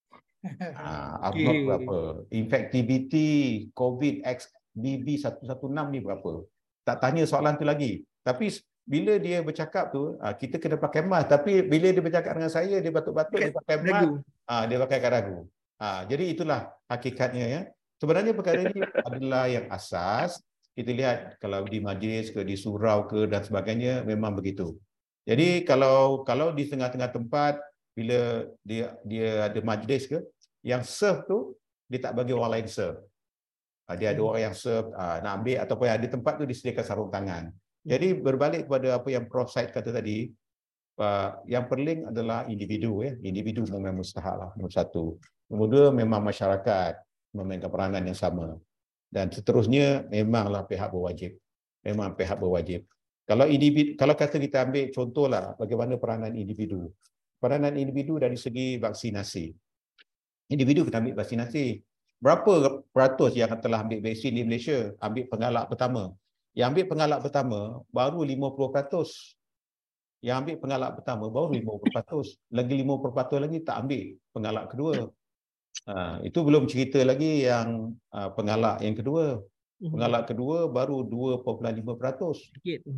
Ah, R zero Okey. berapa? Infectivity COVID X B B seratus enam belas ni berapa? Tak tanya soalan tu lagi. Tapi bila dia bercakap tu, ah, kita kena pakai mask. Tapi bila dia bercakap dengan saya, dia batuk-batuk, dia pakai mask, Ragu. ah, dia pakai kat ragu. Ah, jadi itulah hakikatnya ya. Sebenarnya perkara ini adalah yang asas. Kita lihat kalau di majlis ke, di surau ke dan sebagainya, memang begitu. Jadi kalau kalau di tengah-tengah tempat, bila dia dia ada majlis ke, yang serve tu dia tak bagi orang lain serve. Ah, dia ada orang yang serve ah, nak ambil ataupun ada tempat tu disediakan sarung tangan. Jadi berbalik kepada apa yang Prof Said kata tadi, uh, yang paling adalah individu ya, individu memang mustahak lah, nombor satu. Nombor dua memang masyarakat memainkan peranan yang sama. Dan seterusnya memanglah pihak berwajib. Memang pihak berwajib. Kalau individu, kalau kata kita ambil contohlah bagaimana peranan individu. Peranan individu dari segi vaksinasi. Individu kita ambil vaksinasi. Berapa peratus yang telah ambil vaksin di Malaysia, ambil pengalak pertama? Yang ambil pengalak pertama baru lima puluh peratus. Yang ambil pengalak pertama baru lima puluh peratus. Lagi lima puluh peratus lagi tak ambil pengalak kedua. Ha, itu belum cerita lagi yang uh, pengalak yang kedua. Pengalak kedua baru dua perpuluhan lima peratus.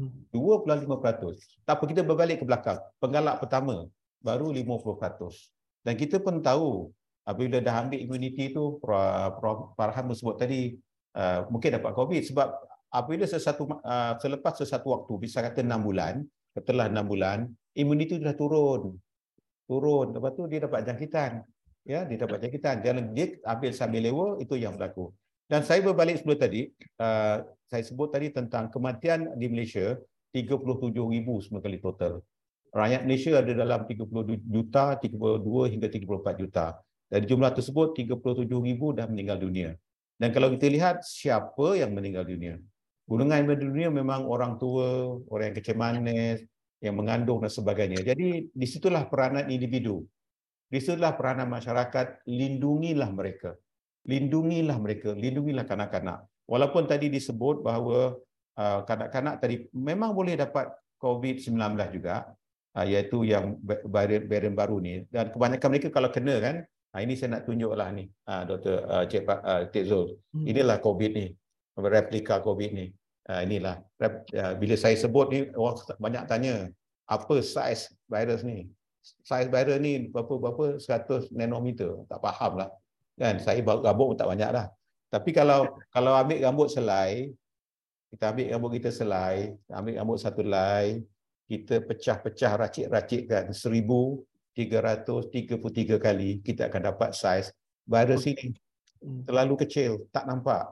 dua perpuluhan lima peratus. Tak apa, kita berbalik ke belakang. Pengalak pertama baru lima puluh peratus. Dan kita pun tahu apabila dah ambil imuniti tu, Prof Farhan sebut tadi, uh, mungkin dapat COVID sebab apabila sesuatu uh, selepas sesuatu waktu, bisa kata enam bulan, setelah enam bulan, imuniti dah turun. Turun. Lepas tu dia dapat jangkitan. Ya, dia dapat jangkitan. Dia, dia ambil sambil lewa, itu yang berlaku. Dan saya berbalik sebelum tadi, uh, saya sebut tadi tentang kematian di Malaysia, tiga puluh tujuh ribu semua kali total. Rakyat Malaysia ada dalam tiga puluh juta, tiga puluh dua hingga tiga puluh empat juta. Dari jumlah tersebut, tiga puluh tujuh ribu dah meninggal dunia. Dan kalau kita lihat siapa yang meninggal dunia, golongan yang meninggal dunia memang orang tua, orang yang kecil manis, yang mengandung dan sebagainya. Jadi disitulah peranan individu. Disitulah peranan masyarakat, lindungilah mereka. Lindungilah mereka, lindungilah kanak-kanak. Walaupun tadi disebut bahawa uh, kanak-kanak tadi memang boleh dapat COVID sembilan belas juga, uh, iaitu yang varian, varian baru ni. Dan kebanyakan mereka kalau kena kan, uh, ini saya nak tunjuklah ni, uh, Doktor uh, Cik, uh, Cik Zul. Inilah COVID ni, replika COVID ni. Uh, inilah, uh, bila saya sebut ni, orang banyak tanya, apa saiz virus ni? Saiz virus ni berapa-berapa seratus nanometer, tak faham lah. Kan, saya rambut pun tak banyak dah. Tapi kalau kalau ambil rambut selai, kita ambil rambut kita selai, ambil rambut satu helai, kita pecah-pecah racik-racikkan seribu tiga ratus tiga puluh tiga kali, kita akan dapat saiz virus ini. Terlalu kecil, tak nampak.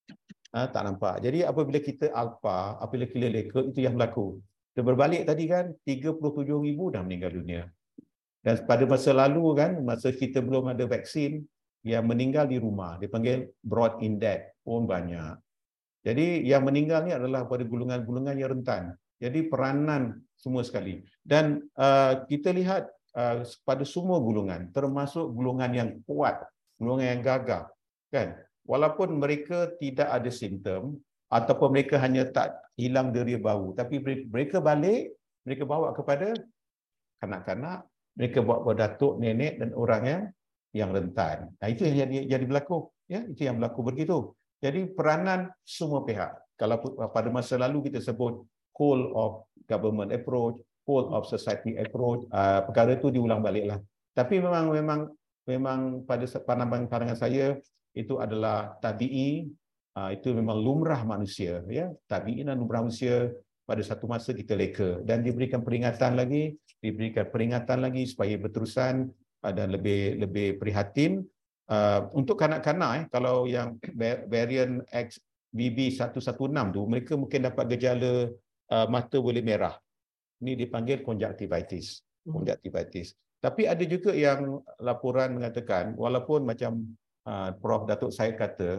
Ha, tak nampak. Jadi apabila kita alpha, apabila kita leka, itu yang berlaku. Dan berbalik tadi kan, tiga puluh tujuh ribu dah meninggal dunia. Dan pada masa lalu kan, masa kita belum ada vaksin, yang meninggal di rumah, dipanggil broad in death, pun banyak. Jadi yang meninggal ni adalah pada golongan-golongan yang rentan. Jadi peranan semua sekali. Dan uh, kita lihat uh, pada semua golongan, termasuk golongan yang kuat, golongan yang gagah. Kan? Walaupun mereka tidak ada simptom, ataupun mereka hanya tak hilang deri bau, tapi mereka balik, mereka bawa kepada kanak-kanak, mereka bawa kepada datuk, nenek dan orang yang yang rentan. Nah, itu yang jadi, jadi berlaku. Ya, itu yang berlaku begitu. Jadi peranan semua pihak. Kalau pada masa lalu kita sebut whole of government approach, whole of society approach, uh, perkara itu diulang baliklah. Tapi memang memang memang pada pandangan saya itu adalah tabi'i, uh, itu memang lumrah manusia. Ya, tabi'i dan lumrah manusia. Pada satu masa kita leka dan diberikan peringatan lagi, diberikan peringatan lagi supaya berterusan dan lebih lebih prihatin uh, untuk kanak-kanak eh, kalau yang varian X B B seratus enam belas tu mereka mungkin dapat gejala uh, mata boleh merah. Ini dipanggil konjaktivitis. Konjaktivitis. Tapi ada juga yang laporan mengatakan walaupun macam uh, Prof Datuk Syed kata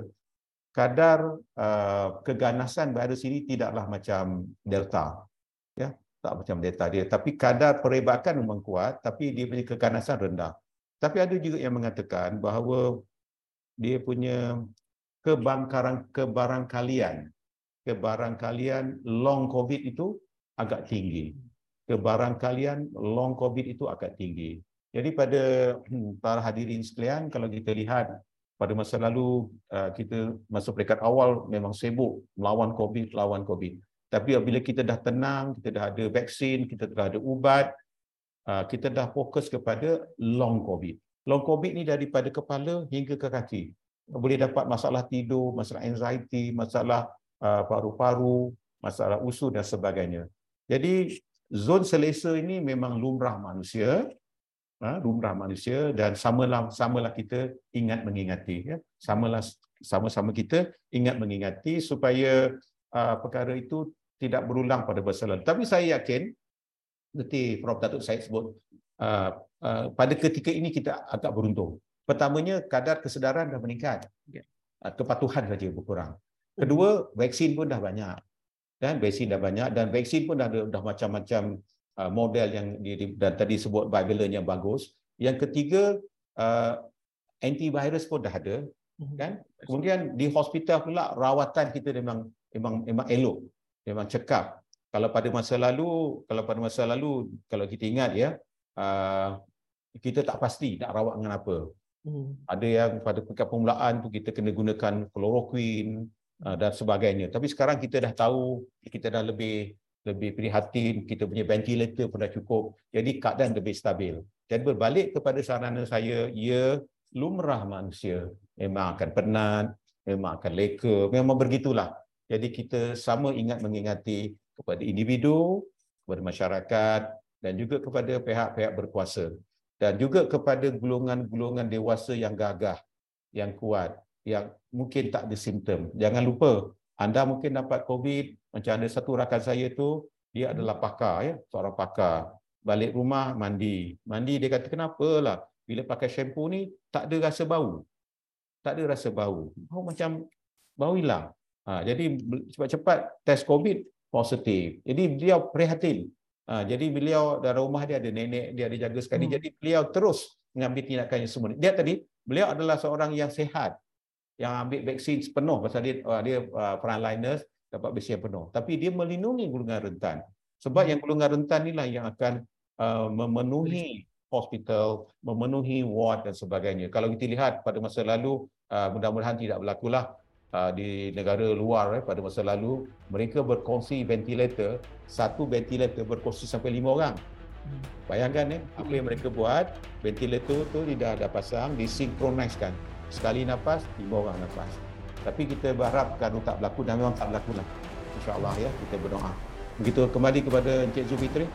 kadar uh, keganasan virus ini tidaklah macam Delta. Ya. Tak macam data dia, tapi kadar perebakan memang kuat, tapi dia punya keganasan rendah. Tapi ada juga yang mengatakan bahawa dia punya kebangkaran kebarangkalian kebarangkalian long COVID itu agak tinggi. Kebarangkalian long COVID itu agak tinggi. Jadi pada para hadirin sekalian, kalau kita lihat pada masa lalu, kita masa peringkat awal memang sibuk melawan COVID, lawan COVID. Tapi apabila kita dah tenang, kita dah ada vaksin, kita dah ada ubat, kita dah fokus kepada long COVID. Long COVID ni daripada kepala hingga ke kaki. Boleh dapat masalah tidur, masalah anxiety, masalah paru-paru, masalah usus dan sebagainya. Jadi zon selesa ini memang lumrah manusia, ha, lumrah manusia dan samalah samalah kita ingat mengingati, ya. Samalah sama-sama kita ingat mengingati supaya uh, perkara itu tidak berulang pada masa lalu. Tapi saya yakin, seperti Prof Datuk Syed sebut, uh, uh, pada ketika ini kita agak beruntung. Pertamanya, kadar kesedaran dah meningkat, uh, kepatuhan saja berkurang. Kedua, vaksin pun dah banyak. Dan vaksin dah banyak dan vaksin pun dah ada dah macam-macam uh, model yang di, dan tadi sebut bivalent yang bagus. Yang ketiga, uh, antivirus pun dah ada, kan? Kemudian di hospital pula rawatan kita memang memang memang elok, memang cekap. Kalau pada masa lalu, kalau pada masa lalu kalau kita ingat ya, uh, kita tak pasti nak rawat dengan apa. Hmm. Ada yang pada peringkat permulaan tu kita kena gunakan chloroquine dan sebagainya. Tapi sekarang kita dah tahu, kita dah lebih lebih prihatin, kita punya ventilator pun dah cukup. Jadi keadaan lebih stabil. Dan berbalik kepada sarana saya, ya lumrah manusia memang akan penat, memang akan leka, memang begitulah. Jadi kita sama ingat mengingati kepada individu, kepada masyarakat dan juga kepada pihak-pihak berkuasa dan juga kepada golongan-golongan dewasa yang gagah, yang kuat, yang mungkin tak ada simptom. Jangan lupa, anda mungkin dapat COVID, macam ada satu rakan saya tu, dia adalah pakar, ya, seorang pakar. Balik rumah, mandi. Mandi, dia kata, kenapalah, bila pakai shampoo ni, tak ada rasa bau. Tak ada rasa bau. Bau macam, bau hilang. Ha, jadi, cepat-cepat test COVID, positif. Jadi, beliau prihatin. Ha, jadi, beliau dalam rumah dia ada nenek, dia ada jaga sekali. Hmm. Jadi, beliau terus mengambil tindakan yang semua. Dia tadi, beliau adalah seorang yang sehat, yang ambil vaksin sepenuh pasal dia uh, dia uh, frontliners dapat vaksin penuh. Tapi dia melindungi golongan rentan. Sebab yang golongan rentan inilah yang akan uh, memenuhi hospital, memenuhi ward dan sebagainya. Kalau kita lihat pada masa lalu, uh, mudah-mudahan tidak berlakulah uh, di negara luar, eh, pada masa lalu mereka berkongsi ventilator, satu ventilator berkongsi sampai lima orang. Bayangkan eh, apa yang mereka buat, ventilator tu dia dah pasang, disinkroniskan. Sekali nafas, lima orang nafas. Tapi kita berharap kalau tak berlaku dan memang tak berlaku lah. InsyaAllah ya, kita berdoa. Begitu kembali kepada Encik Zulfitri.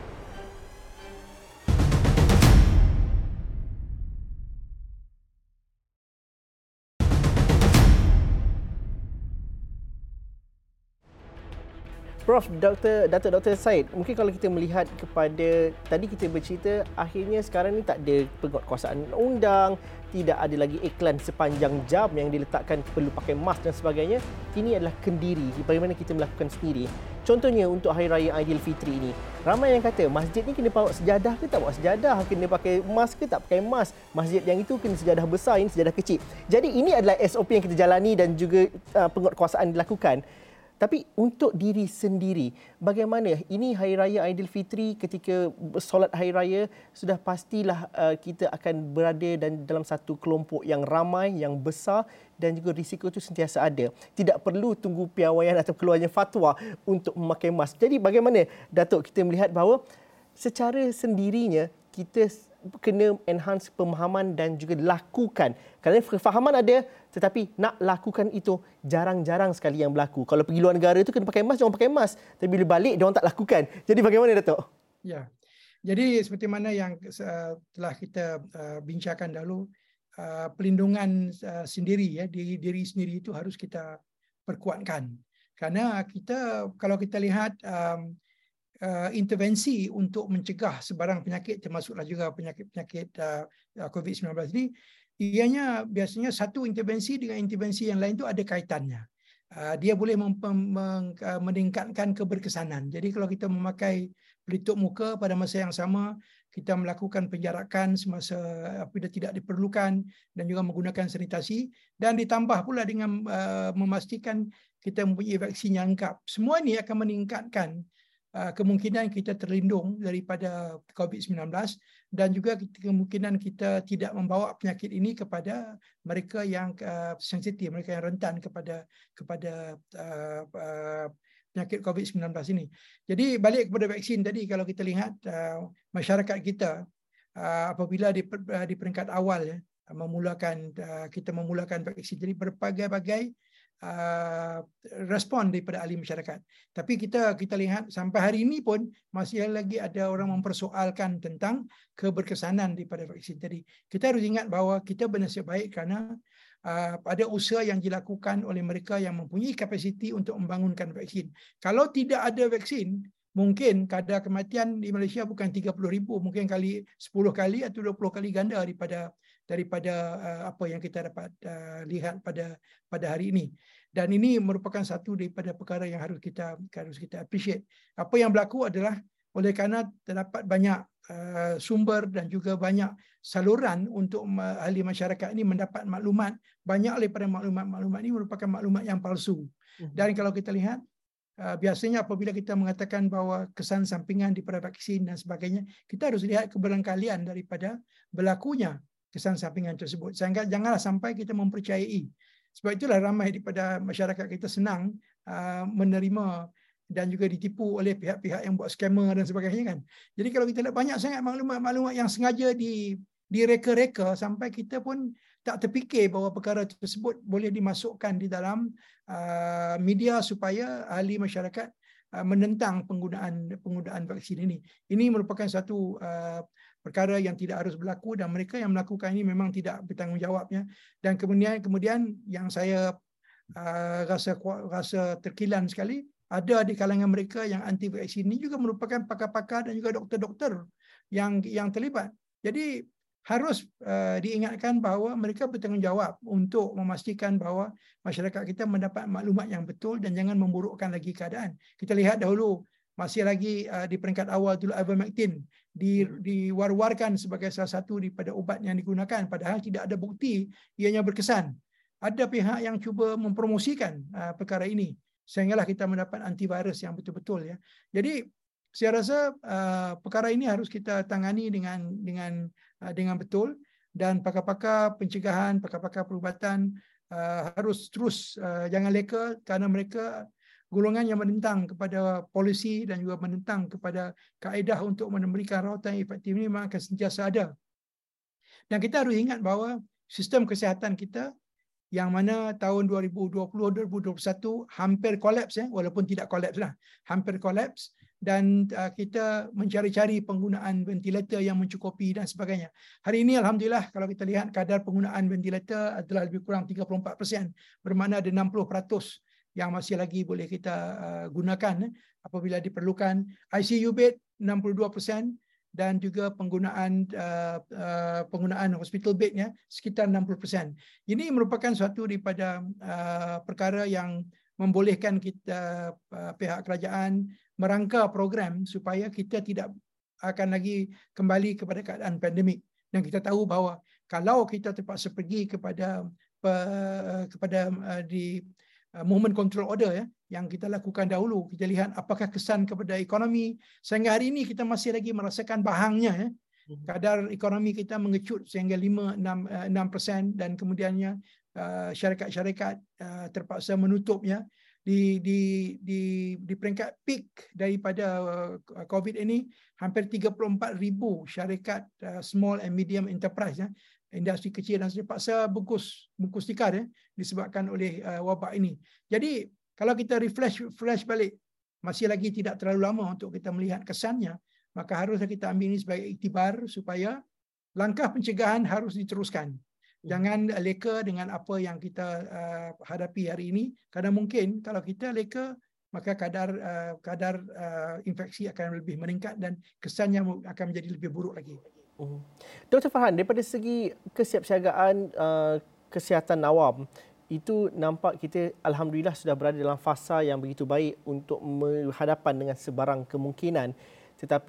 Prof Doktor Datuk Doktor Syed, mungkin kalau kita melihat kepada tadi kita bercerita akhirnya sekarang ni tak ada penguatkuasaan undang, tidak ada lagi iklan sepanjang jam yang diletakkan perlu pakai mask dan sebagainya. Ini adalah kendiri bagaimana kita melakukan sendiri. Contohnya untuk Hari Raya Aidilfitri ini, ramai yang kata masjid ni kena bawa sejadah ke tak bawa sejadah, kena pakai mask ke tak pakai mask, masjid yang itu kena sejadah besar, ini sejadah kecil. Jadi ini adalah S O P yang kita jalani dan juga uh, penguatkuasaan dilakukan. Tapi untuk diri sendiri, bagaimana ini Hari Raya Aidilfitri, ketika solat Hari Raya, sudah pastilah uh, kita akan berada dan dalam satu kelompok yang ramai, yang besar dan juga risiko itu sentiasa ada. Tidak perlu tunggu piawaian atau keluarnya fatwa untuk memakai mask. Jadi bagaimana, Datuk, kita melihat bahawa secara sendirinya kita kena enhance pemahaman dan juga lakukan. Kerana kefahaman ada, tetapi nak lakukan itu jarang-jarang sekali yang berlaku. Kalau pergi luar negara itu kena pakai mask, jangan pakai mask. Tapi bila balik, diorang tak lakukan. Jadi bagaimana, Datuk? Ya, jadi seperti mana yang uh, telah kita uh, bincangkan dahulu, uh, pelindungan uh, sendiri, ya, diri, diri sendiri itu harus kita perkuatkan. Kerana kita, kalau kita lihat um, Uh, intervensi untuk mencegah sebarang penyakit, termasuklah juga penyakit-penyakit uh, COVID sembilan belas ini, ianya biasanya satu intervensi dengan intervensi yang lain itu ada kaitannya. Uh, dia boleh meningkatkan keberkesanan. Jadi kalau kita memakai pelitup muka pada masa yang sama, kita melakukan penjarakan semasa apabila tidak diperlukan dan juga menggunakan sanitasi, dan ditambah pula dengan uh, memastikan kita mempunyai vaksin yang lengkap. Semua ini akan meningkatkan uh, kemungkinan kita terlindung daripada COVID sembilan belas dan juga kemungkinan kita tidak membawa penyakit ini kepada mereka yang uh, sensitif, mereka yang rentan kepada kepada uh, uh, penyakit COVID sembilan belas ini. Jadi balik kepada vaksin tadi, kalau kita lihat uh, masyarakat kita uh, apabila di, uh, di peringkat awal ya, memulakan uh, kita memulakan vaksin, jadi berbagai-bagai uh, respon daripada ahli masyarakat. Tapi kita kita lihat sampai hari ini pun masih lagi ada orang mempersoalkan tentang keberkesanan daripada vaksin tadi. Kita harus ingat bahawa kita bernasib baik kerana uh, ada usaha yang dilakukan oleh mereka yang mempunyai kapasiti untuk membangunkan vaksin. Kalau tidak ada vaksin, mungkin kadar kematian di Malaysia bukan tiga puluh ribu, mungkin kali sepuluh kali atau dua puluh kali ganda daripada daripada uh, apa yang kita dapat uh, lihat pada pada hari ini. Dan ini merupakan satu daripada perkara yang harus kita harus kita appreciate. Apa yang berlaku adalah oleh kerana terdapat banyak uh, sumber dan juga banyak saluran untuk uh, ahli masyarakat ini mendapat maklumat, banyak daripada maklumat-maklumat ini merupakan maklumat yang palsu. Dan kalau kita lihat Uh, biasanya apabila kita mengatakan bahawa kesan sampingan daripada vaksin dan sebagainya, kita harus lihat keberangkalian daripada berlakunya kesan sampingan tersebut. Sehingga janganlah sampai kita mempercayai. Sebab itulah ramai daripada masyarakat kita senang uh, menerima dan juga ditipu oleh pihak-pihak yang buat scammer dan sebagainya kan. Jadi kalau kita lihat banyak sangat maklumat-maklumat yang sengaja di direka-reka sampai kita pun tak terfikir bahawa perkara tersebut boleh dimasukkan di dalam uh, media supaya ahli masyarakat uh, menentang penggunaan penggunaan vaksin ini. Ini merupakan satu uh, perkara yang tidak harus berlaku dan mereka yang melakukan ini memang tidak bertanggungjawabnya. Dan kemudian kemudian yang saya uh, rasa rasa terkilan sekali, ada di kalangan mereka yang anti vaksin ini juga merupakan pakar-pakar dan juga doktor-doktor yang yang terlibat. Jadi harus uh, diingatkan bahawa mereka bertanggungjawab untuk memastikan bahawa masyarakat kita mendapat maklumat yang betul dan jangan memburukkan lagi keadaan. Kita lihat dahulu masih lagi uh, di peringkat awal dulu ivermectin di, diwar-warkan sebagai salah satu daripada ubat yang digunakan padahal tidak ada bukti ianya berkesan. Ada pihak yang cuba mempromosikan uh, perkara ini sehinggalah kita mendapat antivirus yang betul-betul ya. Jadi saya rasa uh, perkara ini harus kita tangani dengan dengan uh, dengan betul dan pakar-pakar pencegahan, pakar-pakar perubatan uh, harus terus uh, jangan leka kerana mereka golongan yang menentang kepada polisi dan juga menentang kepada kaedah untuk memberikan rawatan efektif ini memang akan sentiasa ada. Dan kita harus ingat bahawa sistem kesihatan kita yang mana tahun dua ribu dua puluh dua ribu dua puluh satu hampir kolaps ya, walaupun tidak kolaps lah, hampir kolaps. Dan uh, kita mencari-cari penggunaan ventilator yang mencukupi dan sebagainya. Hari ini Alhamdulillah kalau kita lihat kadar penggunaan ventilator adalah lebih kurang tiga puluh empat peratus, bermakna ada enam puluh peratus yang masih lagi boleh kita uh, gunakan eh, apabila diperlukan. I C U bed enam puluh dua peratus dan juga penggunaan uh, uh, penggunaan hospital bednya sekitar enam puluh peratus. Ini merupakan suatu daripada uh, perkara yang membolehkan kita uh, pihak kerajaan merangka program supaya kita tidak akan lagi kembali kepada keadaan pandemik. Dan kita tahu bahawa kalau kita terpaksa pergi kepada uh, kepada uh, di uh, movement control order ya yang kita lakukan dahulu, kita lihat apakah kesan kepada ekonomi. Sehingga hari ini kita masih lagi merasakan bahangnya ya. Kadar ekonomi kita mengecut sehingga lima enam peratus dan kemudiannya uh, syarikat-syarikat uh, terpaksa menutupnya. Di di di di peringkat peak daripada uh, COVID ini hampir tiga puluh empat ribu syarikat uh, small and medium enterprise ya, industri kecil dan terpaksa bungkus bungkus tikar ya, disebabkan oleh uh, wabak ini. Jadi kalau kita refresh flash balik, masih lagi tidak terlalu lama untuk kita melihat kesannya, maka haruslah kita ambil ini sebagai iktibar supaya langkah pencegahan harus diteruskan. Jangan leka dengan apa yang kita uh, hadapi hari ini, kerana mungkin kalau kita leka maka kadar uh, kadar uh, infeksi akan lebih meningkat dan kesannya akan menjadi lebih buruk lagi. Uh. Doktor Farhan, daripada segi kesiapsiagaan uh, kesihatan awam, itu nampak kita alhamdulillah sudah berada dalam fasa yang begitu baik untuk berhadapan dengan sebarang kemungkinan. Tetapi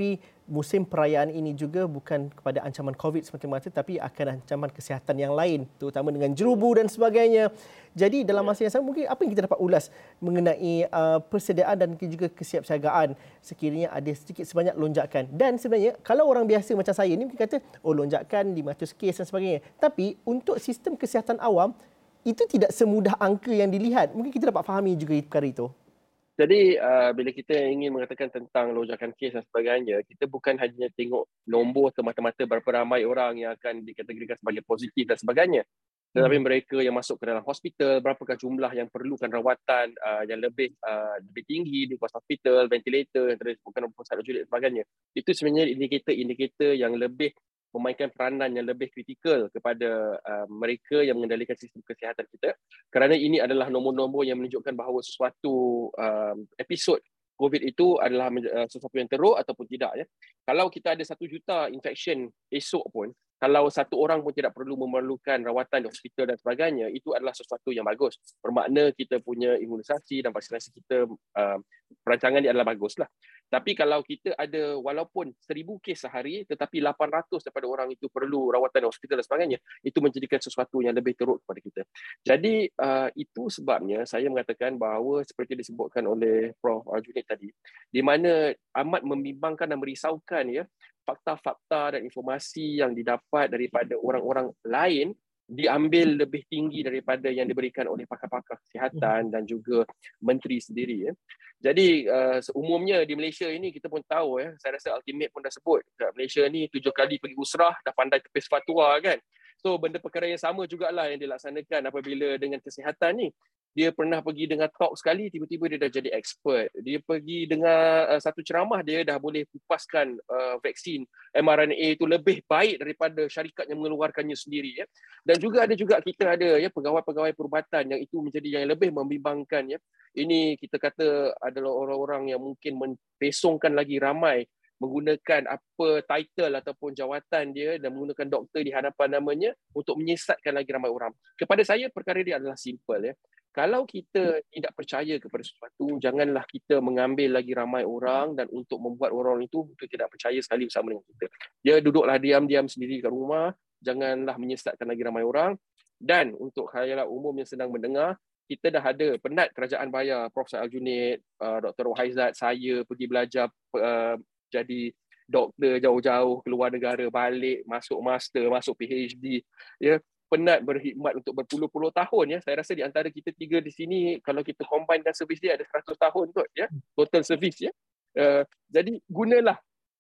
musim perayaan ini juga bukan kepada ancaman COVID semata-mata, tapi akan ancaman kesihatan yang lain, terutama dengan jerubu dan sebagainya. Jadi dalam masa yang sama, mungkin apa yang kita dapat ulas mengenai uh, persediaan dan juga kesiapsiagaan sekiranya ada sedikit sebanyak lonjakan. Dan sebenarnya kalau orang biasa macam saya ni mungkin kata, oh lonjakan lima ratus kes dan sebagainya. Tapi untuk sistem kesihatan awam, itu tidak semudah angka yang dilihat. Mungkin kita dapat fahami juga perkara itu. Jadi uh, bila kita ingin mengatakan tentang lonjakan kes dan sebagainya, kita bukan hanya tengok nombor semata-mata berapa ramai orang yang akan dikategorikan sebagai positif dan sebagainya. Tetapi hmm. mereka yang masuk ke dalam hospital, berapakah jumlah yang perlukan rawatan uh, yang lebih uh, lebih tinggi di kuasa hospital, ventilator, yang tersebutkan pusat rujukan dan sebagainya. Itu sebenarnya indikator-indikator yang lebih memainkan peranan yang lebih kritikal kepada uh, mereka yang mengendalikan sistem kesihatan kita, kerana ini adalah nombor-nombor yang menunjukkan bahawa sesuatu uh, episod COVID itu adalah uh, sesuatu yang teruk ataupun tidak. Ya. Kalau kita ada satu juta infection esok pun, kalau satu orang pun tidak perlu memerlukan rawatan di hospital dan sebagainya, itu adalah sesuatu yang bagus. Bermakna kita punya imunisasi dan vaksinasi kita, uh, perancangan ini adalah baguslah. Tapi kalau kita ada walaupun seribu kes sehari, tetapi lapan ratus daripada orang itu perlu rawatan di hospital dan sebagainya, itu menjadikan sesuatu yang lebih teruk kepada kita. Jadi uh, itu sebabnya saya mengatakan bahawa seperti disebutkan oleh Profesor Junid tadi, di mana amat membimbangkan dan merisaukan ya, fakta-fakta dan informasi yang didapat daripada orang-orang lain diambil lebih tinggi daripada yang diberikan oleh pakar-pakar kesihatan dan juga menteri sendiri. Ya. Jadi uh, umumnya di Malaysia ini kita pun tahu, ya, saya rasa Ultimate pun dah sebut, kat Malaysia ni tujuh kali pergi usrah, dah pandai tepis fatwa kan. So benda perkara yang sama jugalah yang dilaksanakan apabila dengan kesihatan ni. Dia pernah pergi dengar talk sekali, tiba-tiba dia dah jadi expert. Dia pergi dengar uh, satu ceramah, dia dah boleh kupaskan uh, vaksin M R N A itu lebih baik daripada syarikat yang mengeluarkannya sendiri. Ya. Dan juga ada juga kita ada ya pegawai-pegawai perubatan yang itu menjadi yang lebih membimbangkan. Ya. Ini kita kata adalah orang-orang yang mungkin mempesongkan lagi ramai menggunakan apa title ataupun jawatan dia dan menggunakan doktor di hadapan namanya untuk menyesatkan lagi ramai orang. Kepada saya perkara dia adalah simple. Ya. Kalau kita tidak percaya kepada sesuatu, janganlah kita mengambil lagi ramai orang dan untuk membuat orang itu untuk tidak percaya sekali bersama dengan kita. Dia duduklah diam-diam sendiri kat rumah, janganlah menyesatkan lagi ramai orang. Dan untuk khalayak umum yang sedang mendengar, kita dah ada penat kerajaan bayar Profesor Aljunied, uh, Doktor Wahaizat, saya pergi belajar uh, jadi doktor jauh-jauh keluar negara, balik, masuk master, masuk P H D. Ya. Penat berkhidmat untuk berpuluh-puluh tahun. Ya. Saya rasa di antara kita tiga di sini, kalau kita combinekan servis dia ada seratus tahun kot, ya, total servis. Ya. Uh, jadi gunalah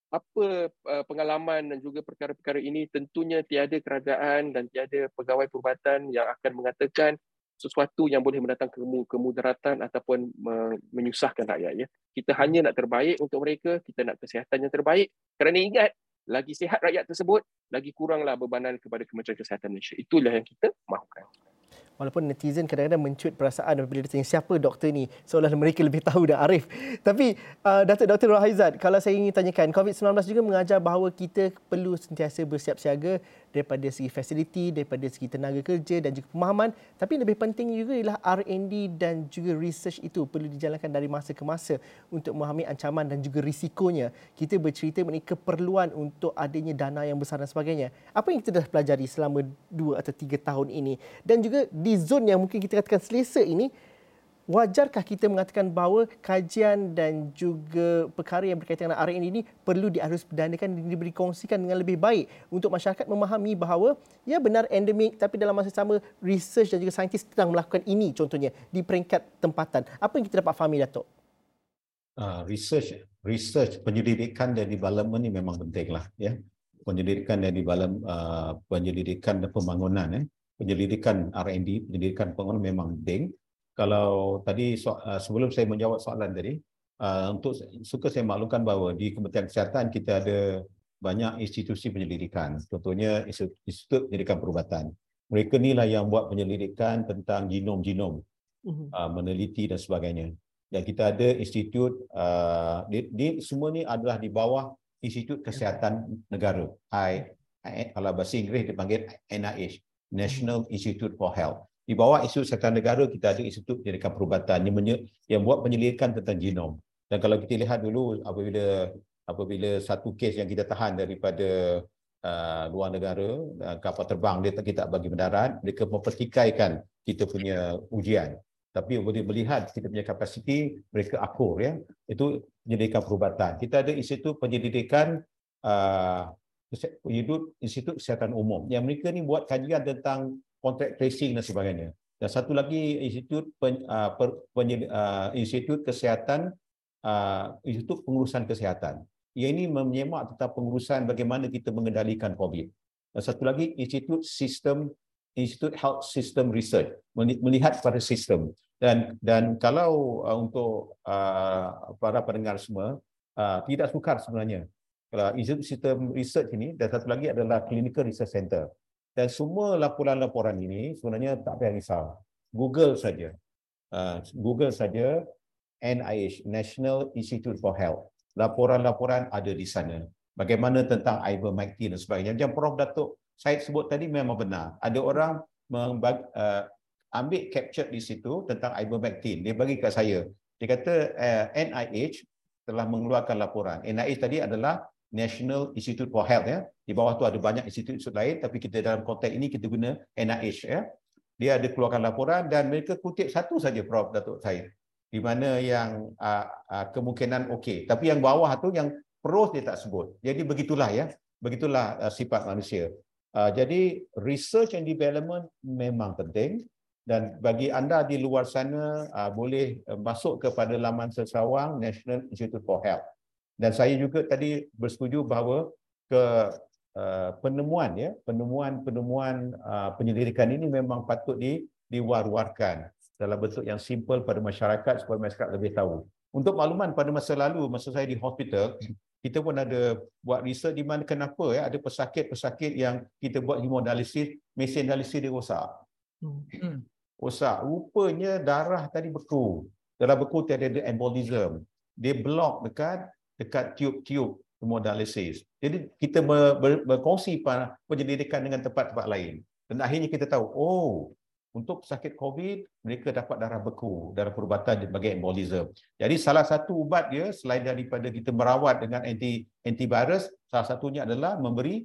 apa uh, pengalaman dan juga perkara-perkara ini. Tentunya tiada kerajaan dan tiada pegawai perubatan yang akan mengatakan sesuatu yang boleh mendatangkan kemudaratan ataupun menyusahkan rakyat. Ya. Kita hanya nak terbaik untuk mereka, kita nak kesihatan yang terbaik. Kerana ingat, lagi sihat rakyat tersebut, lagi kuranglah bebanan kepada Kementerian Kesihatan Malaysia. Itulah yang kita mahukan. Walaupun netizen kadang-kadang mencut perasaan apabila dia tanya siapa doktor ni, seolah mereka lebih tahu dan arif. Tapi uh, Datuk Doktor Wahaizat, kalau saya ingin tanyakan, COVID sembilan belas juga mengajar bahawa kita perlu sentiasa bersiap siaga daripada segi fasiliti, daripada segi tenaga kerja dan juga pemahaman. Tapi lebih penting juga ialah R and D dan juga research itu perlu dijalankan dari masa ke masa untuk memahami ancaman dan juga risikonya. Kita bercerita mengenai keperluan untuk adanya dana yang besar dan sebagainya. Apa yang kita dah pelajari selama dua atau tiga tahun ini? Dan juga di zon yang mungkin kita katakan selesa ini, wajarkah kita mengatakan bahawa kajian dan juga perkara yang berkaitan dengan R and D ini perlu diharus berdanakan dan diberi kongsikan dengan lebih baik untuk masyarakat memahami bahawa ya benar endemik, tapi dalam masa sama research dan juga saintis sedang melakukan ini contohnya di peringkat tempatan. Apa yang kita dapat fahami, Datuk? Uh, research, research, penyelidikan dan development ini memang pentinglah, ya. Penyelidikan dan development, uh, penyelidikan dan pembangunan, ya. Penyelidikan R and D, penyelidikan pembangunan memang penting. Kalau tadi so, uh, sebelum saya menjawab soalan tadi, uh, untuk suka saya maklumkan bahawa di Kementerian Kesihatan kita ada banyak institusi penyelidikan. Contohnya Institut Penyelidikan Perubatan. Mereka inilah yang buat penyelidikan tentang genom-genom, uh-huh. uh, meneliti dan sebagainya. Dan kita ada institut, uh, di, di, semua ni adalah di bawah Institut Kesihatan Negara. I, I, kalau bahasa Inggeris dipanggil N I H. National Institute for Health. Di bawah Institut Kesihatan Negara kita ada Institut Penyelidikan Perubatan yang, menye, yang buat penyelidikan tentang genom. Dan kalau kita lihat dulu apabila apabila satu kes yang kita tahan daripada uh, luar negara, uh, kapal terbang dia kita bagi mendarat, mereka mempertikaikan kita punya ujian. Tapi boleh melihat kita punya kapasiti, mereka akur ya. Itu penyelidikan perubatan. Kita ada Institut Penyelidikan uh, Institut Kesihatan Umum yang mereka ni buat kajian tentang contact tracing dan sebagainya. Dan satu lagi Institut pen, uh, per, penye, uh, Institut Kesihatan uh, Institut Pengurusan Kesihatan. Ia ini menyemak tentang pengurusan bagaimana kita mengendalikan COVID. Dan satu lagi Institut Sistem Institut Health System Research, melihat pada sistem. Dan dan kalau uh, untuk uh, para pendengar semua uh, tidak sukar sebenarnya. Kalau Institut System Research ini, dan satu lagi adalah Clinical Research Center. Dan semua laporan-laporan ini sebenarnya tak payah risau. Google saja. Uh, Google saja N I H, National Institute for Health. Laporan-laporan ada di sana. Bagaimana tentang ivermectin dan sebagainya. Yang Profesor Datuk Syed sebut tadi memang benar. Ada orang membagi, uh, ambil capture di situ tentang ivermectin. Dia bagi kat saya. Dia kata uh, N I H telah mengeluarkan laporan. N I H tadi adalah National Institute for Health ya. Di bawah tu ada banyak institut lain, tapi kita dalam konteks ini kita guna N I H ya. Dia ada keluarkan laporan dan mereka kutip satu saja Profesor Datuk Syed, di mana yang uh, uh, kemungkinan okey. Tapi yang bawah tu yang pros dia tak sebut. Jadi begitulah ya. Begitulah uh, sifat manusia. Uh, jadi research and development memang penting. Dan bagi anda di luar sana uh, boleh uh, masuk kepada laman Sesawang National Institute for Health. Dan saya juga tadi bersetuju bahawa ke uh, penemuan ya, penemuan-penemuan uh, penyelidikan ini memang patut di diwar-warkan dalam bentuk yang simple pada masyarakat supaya masyarakat lebih tahu. Untuk makluman, pada masa lalu masa saya di hospital, kita pun ada buat research di mana kenapa ya ada pesakit-pesakit yang kita buat hemodialisis, mesin dialisis dia rosak. Hmm. Rosak. Rupanya darah tadi beku. Darah beku tiada ada embolism. Dia block dekat dekat tiub-tiub hemodialisis. Jadi kita ber, ber, berkongsi penyelidikan dengan tempat-tempat lain. Dan akhirnya kita tahu, oh, untuk pesakit COVID, mereka dapat darah beku, darah perubatan sebagai embolism. Jadi salah satu ubat dia, selain daripada kita merawat dengan anti antivirus, salah satunya adalah memberi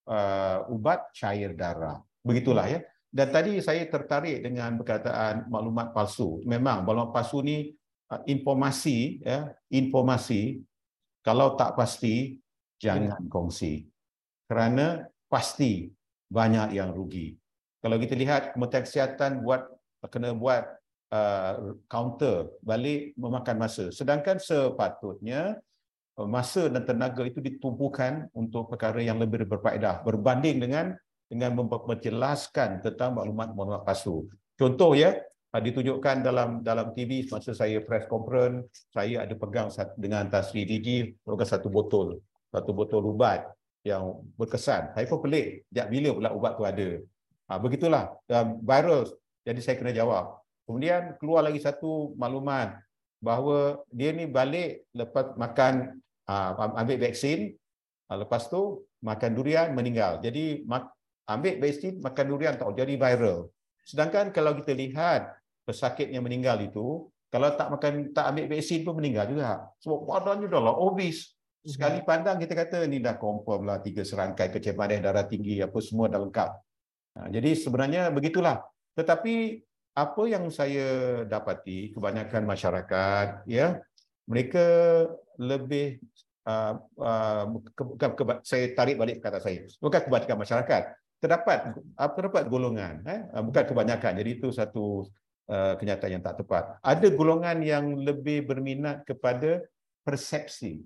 uh, ubat cair darah. Begitulah ya. Dan tadi saya tertarik dengan perkataan maklumat palsu. Memang maklumat palsu ni uh, informasi, ya, informasi kalau tak pasti jangan kongsi. Kerana pasti banyak yang rugi. Kalau kita lihat Kementerian Kesihatan buat kena buat uh, counter balik memakan masa. Sedangkan sepatutnya uh, masa dan tenaga itu ditumpukan untuk perkara yang lebih berfaedah berbanding dengan dengan menjelaskan tentang maklumat-maklumat palsu. Contoh ya, ditunjukkan dalam dalam T V masa saya press conference, saya ada pegang dengan Tan Sri D G pegang satu botol, satu botol ubat yang berkesan. Saya pun pelik, sejak bila pula ubat tu ada. Ha, begitulah, uh, viral. Jadi saya kena jawab. Kemudian keluar lagi satu maklumat bahawa dia ni balik lepas makan, uh, ambil vaksin, uh, lepas tu makan durian meninggal. Jadi mak, ambil vaksin, makan durian tak jadi viral. Sedangkan kalau kita lihat pesakit yang meninggal itu, kalau tak makan, tak ambil vaksin pun meninggal juga. Sebab badannya dah lah obese. Sekali pandang kita kata ni dah confirm lah tiga serangkai kecemasan darah tinggi, apa semua dah lengkap. Nah, jadi sebenarnya begitulah. Tetapi apa yang saya dapati kebanyakan masyarakat, ya, mereka lebih uh, uh, ke, ke, ke, saya tarik balik kata saya, bukan kebanyakan masyarakat. Terdapat terdapat golongan, eh? bukan kebanyakan. Jadi itu satu uh, kenyataan yang tak tepat. Ada golongan yang lebih berminat kepada persepsi.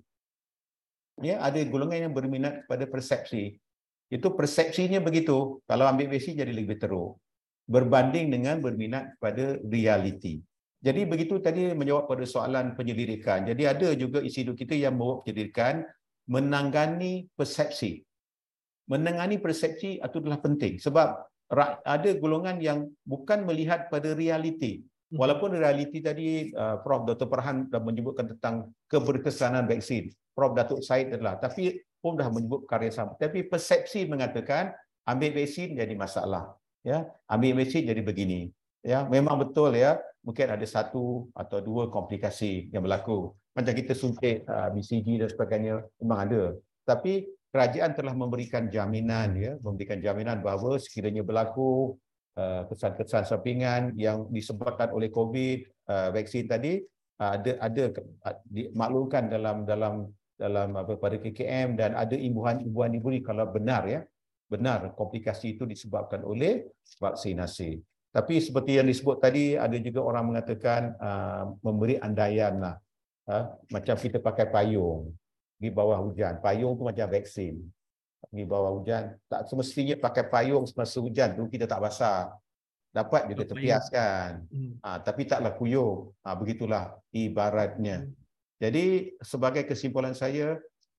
Ya, ada golongan yang berminat kepada persepsi. Itu persepsinya begitu. Kalau ambil vaksin jadi lebih teruk. Berbanding dengan berminat kepada realiti. Jadi begitu tadi menjawab pada soalan penyelidikan. Jadi ada juga institut kita yang membawa penyelidikan menangani persepsi. Menangani persepsi itu adalah penting sebab ada golongan yang bukan melihat pada realiti. Walaupun realiti tadi uh, Profesor Doktor Farhan dah menyebutkan tentang keberkesanan vaksin. Profesor Datuk Syed adalah, tapi pun dah menyebut karya sama. Tapi persepsi mengatakan ambil vaksin jadi masalah. Ya, ambil vaksin jadi begini. Ya, memang betul ya. Mungkin ada satu atau dua komplikasi yang berlaku. macam kita suntik uh, B C G dan sebagainya, memang ada. Tapi kerajaan telah memberikan jaminan, ya, memberikan jaminan bahawa sekiranya berlaku uh, kesan-kesan sampingan yang disebabkan oleh COVID, uh, vaksin tadi, uh, ada ada uh, dimaklumkan dalam dalam dalam apa pada K K M, dan ada imbuhan-imbuhan ibu ni kalau benar, ya, benar komplikasi itu disebabkan oleh vaksinasi. Tapi seperti yang disebut tadi, ada juga orang mengatakan uh, memberi andaian lah. Ha, macam kita pakai payung di bawah hujan. Payung tu macam vaksin. Di bawah hujan, tak semestinya pakai payung semasa hujan tu kita tak basah. Dapat juga terpiaskan. Hmm. Ha, tapi taklah kuyup. Ha, begitulah ibaratnya. Jadi sebagai kesimpulan saya,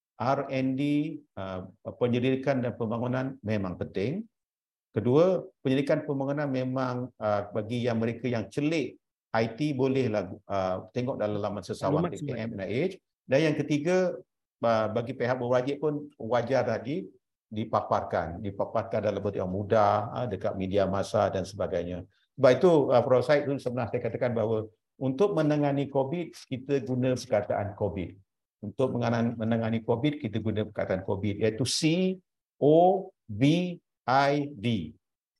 R and D, uh, penyelidikan dan pembangunan memang penting. Kedua, penyelidikan pembangunan memang uh, bagi yang mereka yang celik I T bolehlah uh, tengok dalam laman sesawan K K M N I H. Dan yang ketiga, uh, bagi pihak berwajib pun wajar tadi dipaparkan, dipaparkan dalam bentuk yang mudah, uh, dekat media massa dan sebagainya. Sebab itu, uh, Prof Said itu sebenarnya saya katakan bahawa untuk menangani COVID, kita guna perkataan COVID. Untuk menangani COVID, kita guna perkataan COVID, iaitu C O V I D.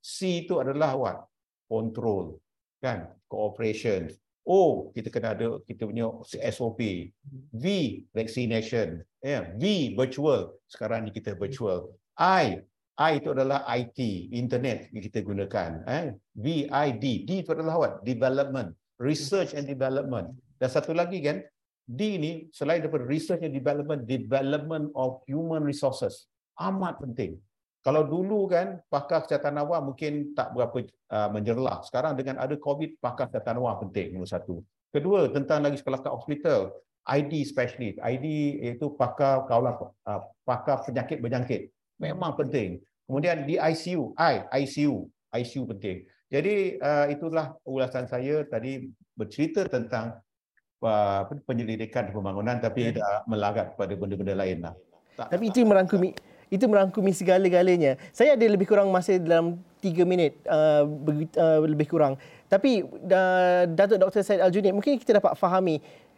C itu adalah what? Control, kan? Cooperation. O, kita kena ada kita punya S O P. V, vaccination. Yeah. V, virtual. Sekarang ni kita virtual. I, I itu adalah I T, internet yang kita gunakan. Eh? V, I, D. D itu adalah what? Development. Research and development. Dan satu lagi kan, D ni selain daripada research and development, development of human resources. Amat penting. Kalau dulu kan, pakar kesihatan awam mungkin tak berapa uh, menjerlah. Sekarang dengan ada COVID, pakar kesihatan awam penting, nombor satu. Kedua, tentang lagi kelakar hospital, I D specialist. I D iaitu pakar kawalan uh, pakar penyakit berjangkit. Memang penting. Kemudian di I C U, I, I C U. I C U penting. Jadi uh, itulah ulasan saya tadi bercerita tentang uh, penyelidikan pembangunan, tapi tidak melarat pada benda-benda lain lah. Tak, tapi tak, itu merangkumi itu merangkumi segala-galanya. Saya ada lebih kurang masa dalam tiga minit uh, uh, lebih kurang. Tapi uh, Datuk Doktor Syed Al-Junaid, mungkin kita dapat fahami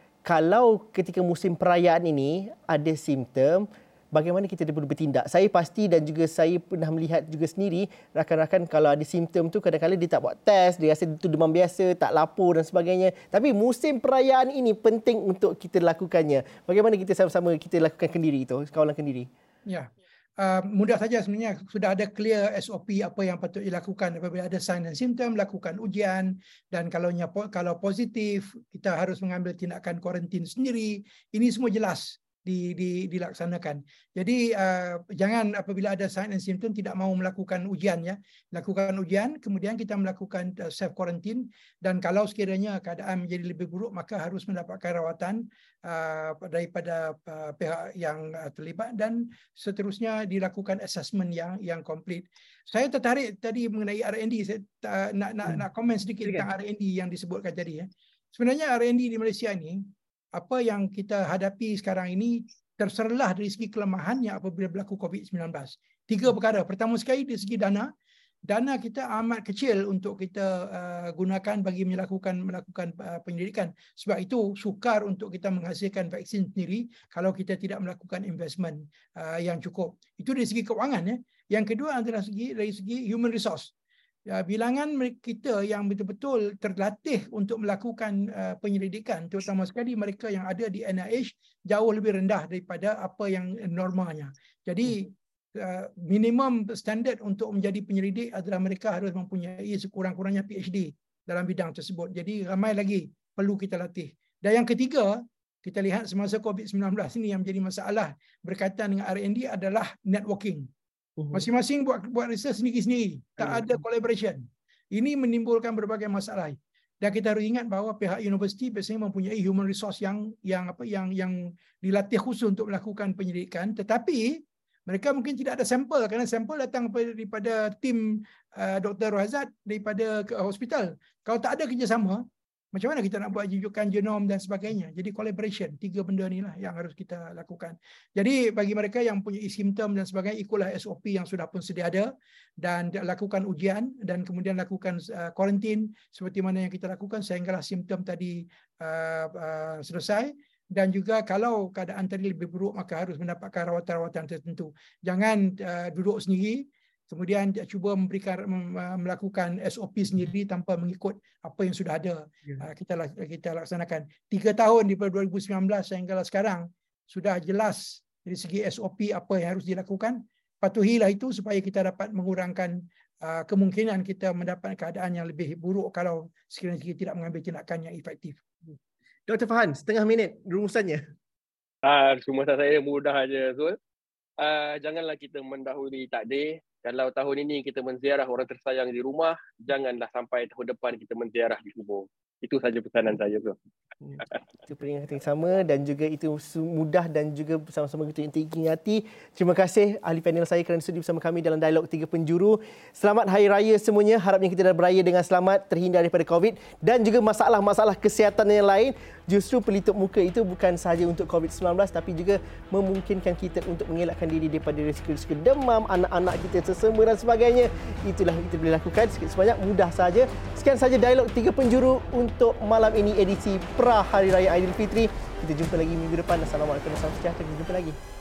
kalau ketika musim perayaan ini ada simptom, bagaimana kita perlu bertindak. Saya pasti dan juga saya pernah melihat juga sendiri rakan-rakan kalau ada simptom tu kadang-kadang dia tak buat test, dia rasa itu demam biasa, tak lapor dan sebagainya. Tapi musim perayaan ini penting untuk kita lakukannya. Bagaimana kita sama-sama kita lakukan kendiri itu, kawalan kendiri? Ya. Uh, mudah saja sebenarnya, sudah ada clear S O P apa yang patut dilakukan apabila ada sign dan simptom, lakukan ujian, dan kalau kalau positif kita harus mengambil tindakan kuarantin sendiri. Ini semua jelas di, di, dilaksanakan. Jadi uh, jangan apabila ada sign and symptom tidak mahu melakukan ujian, ya. Lakukan ujian, kemudian kita melakukan uh, self quarantine, dan kalau sekiranya keadaan menjadi lebih buruk maka harus mendapatkan rawatan uh, daripada uh, pihak yang uh, terlibat, dan seterusnya dilakukan assessment yang yang komplit. Saya tertarik tadi mengenai R and D. Saya uh, nak nak hmm. nak komen sedikit okay. tentang R and D yang disebutkan tadi, ya. Sebenarnya R and D di Malaysia ini, apa yang kita hadapi sekarang ini terserlah dari segi kelemahannya apabila berlaku COVID sembilan belas. Tiga perkara. Pertama sekali dari segi dana. Dana kita amat kecil untuk kita uh, gunakan bagi melakukan melakukan uh, penyelidikan. Sebab itu sukar untuk kita menghasilkan vaksin sendiri kalau kita tidak melakukan investment uh, yang cukup. Itu dari segi keuangan, ya. Yang kedua adalah segi dari segi human resource. Ya, bilangan kita yang betul-betul terlatih untuk melakukan uh, penyelidikan, terutama sekali mereka yang ada di N I H, jauh lebih rendah daripada apa yang normalnya. Jadi uh, minimum standard untuk menjadi penyelidik adalah mereka harus mempunyai sekurang-kurangnya P H D dalam bidang tersebut. Jadi ramai lagi perlu kita latih. Dan yang ketiga, kita lihat semasa COVID sembilan belas ini yang menjadi masalah berkaitan dengan R and D adalah networking. Masing-masing buat buat research sendiri-sendiri, tak ada collaboration. Ini menimbulkan berbagai masalah. Dan kita harus ingat bahawa pihak universiti biasanya mempunyai human resource yang yang apa yang yang dilatih khusus untuk melakukan penyelidikan, tetapi mereka mungkin tidak ada sampel kerana sampel datang daripada tim uh, Doktor Razat daripada ke hospital. Kalau tak ada kerjasama, macam mana kita nak buat rujukan genom dan sebagainya. Jadi collaboration, tiga benda inilah yang harus kita lakukan. Jadi bagi mereka yang punya simptom dan sebagainya, ikutlah S O P yang sudah pun sedia ada, dan lakukan ujian, dan kemudian lakukan quarantine uh, seperti mana yang kita lakukan sehinggalah simptom tadi uh, uh, selesai. dan juga kalau keadaan tadi lebih buruk maka harus mendapatkan rawatan-rawatan tertentu. Jangan uh, duduk sendiri kemudian cuba memberikan melakukan S O P sendiri tanpa mengikut apa yang sudah ada. Yeah. Kita kita laksanakan tiga tahun daripada dua ribu sembilan belas sehingga sekarang sudah jelas dari segi S O P apa yang harus dilakukan. Patuhilah itu supaya kita dapat mengurangkan uh, kemungkinan kita mendapat keadaan yang lebih buruk kalau sekiranya kita tidak mengambil tindakan yang efektif. Doktor Farhan, setengah minit rumusannya. Ah, rumusan saya mudah aja, Zul. Uh, janganlah kita mendahului takdir. Kalau tahun ini kita menziarah orang tersayang di rumah, janganlah sampai tahun depan kita menziarah di kubur. Itu saja pesanan saya tu. Itu peringatan yang sama dan juga itu mudah dan juga sama-sama kita ingati. Terima kasih ahli panel saya kerana sudi bersama kami dalam Dialog Tiga Penjuru. Selamat Hari Raya semuanya. Harapnya kita dah beraya dengan selamat, terhindar daripada COVID dan juga masalah-masalah kesihatan yang lain. Justru pelitup muka itu bukan sahaja untuk COVID sembilan belas tapi juga memungkinkan kita untuk mengelakkan diri daripada risiko-risiko demam, anak-anak kita sesama dan sebagainya. Itulah yang kita boleh lakukan sikit sebanyak, mudah saja. Sekian saja Dialog Tiga Penjuru untuk malam ini edisi pra Hari Raya Aidilfitri. Kita jumpa lagi minggu depan. Assalamualaikum warahmatullahi wabarakatuh. Kita jumpa lagi.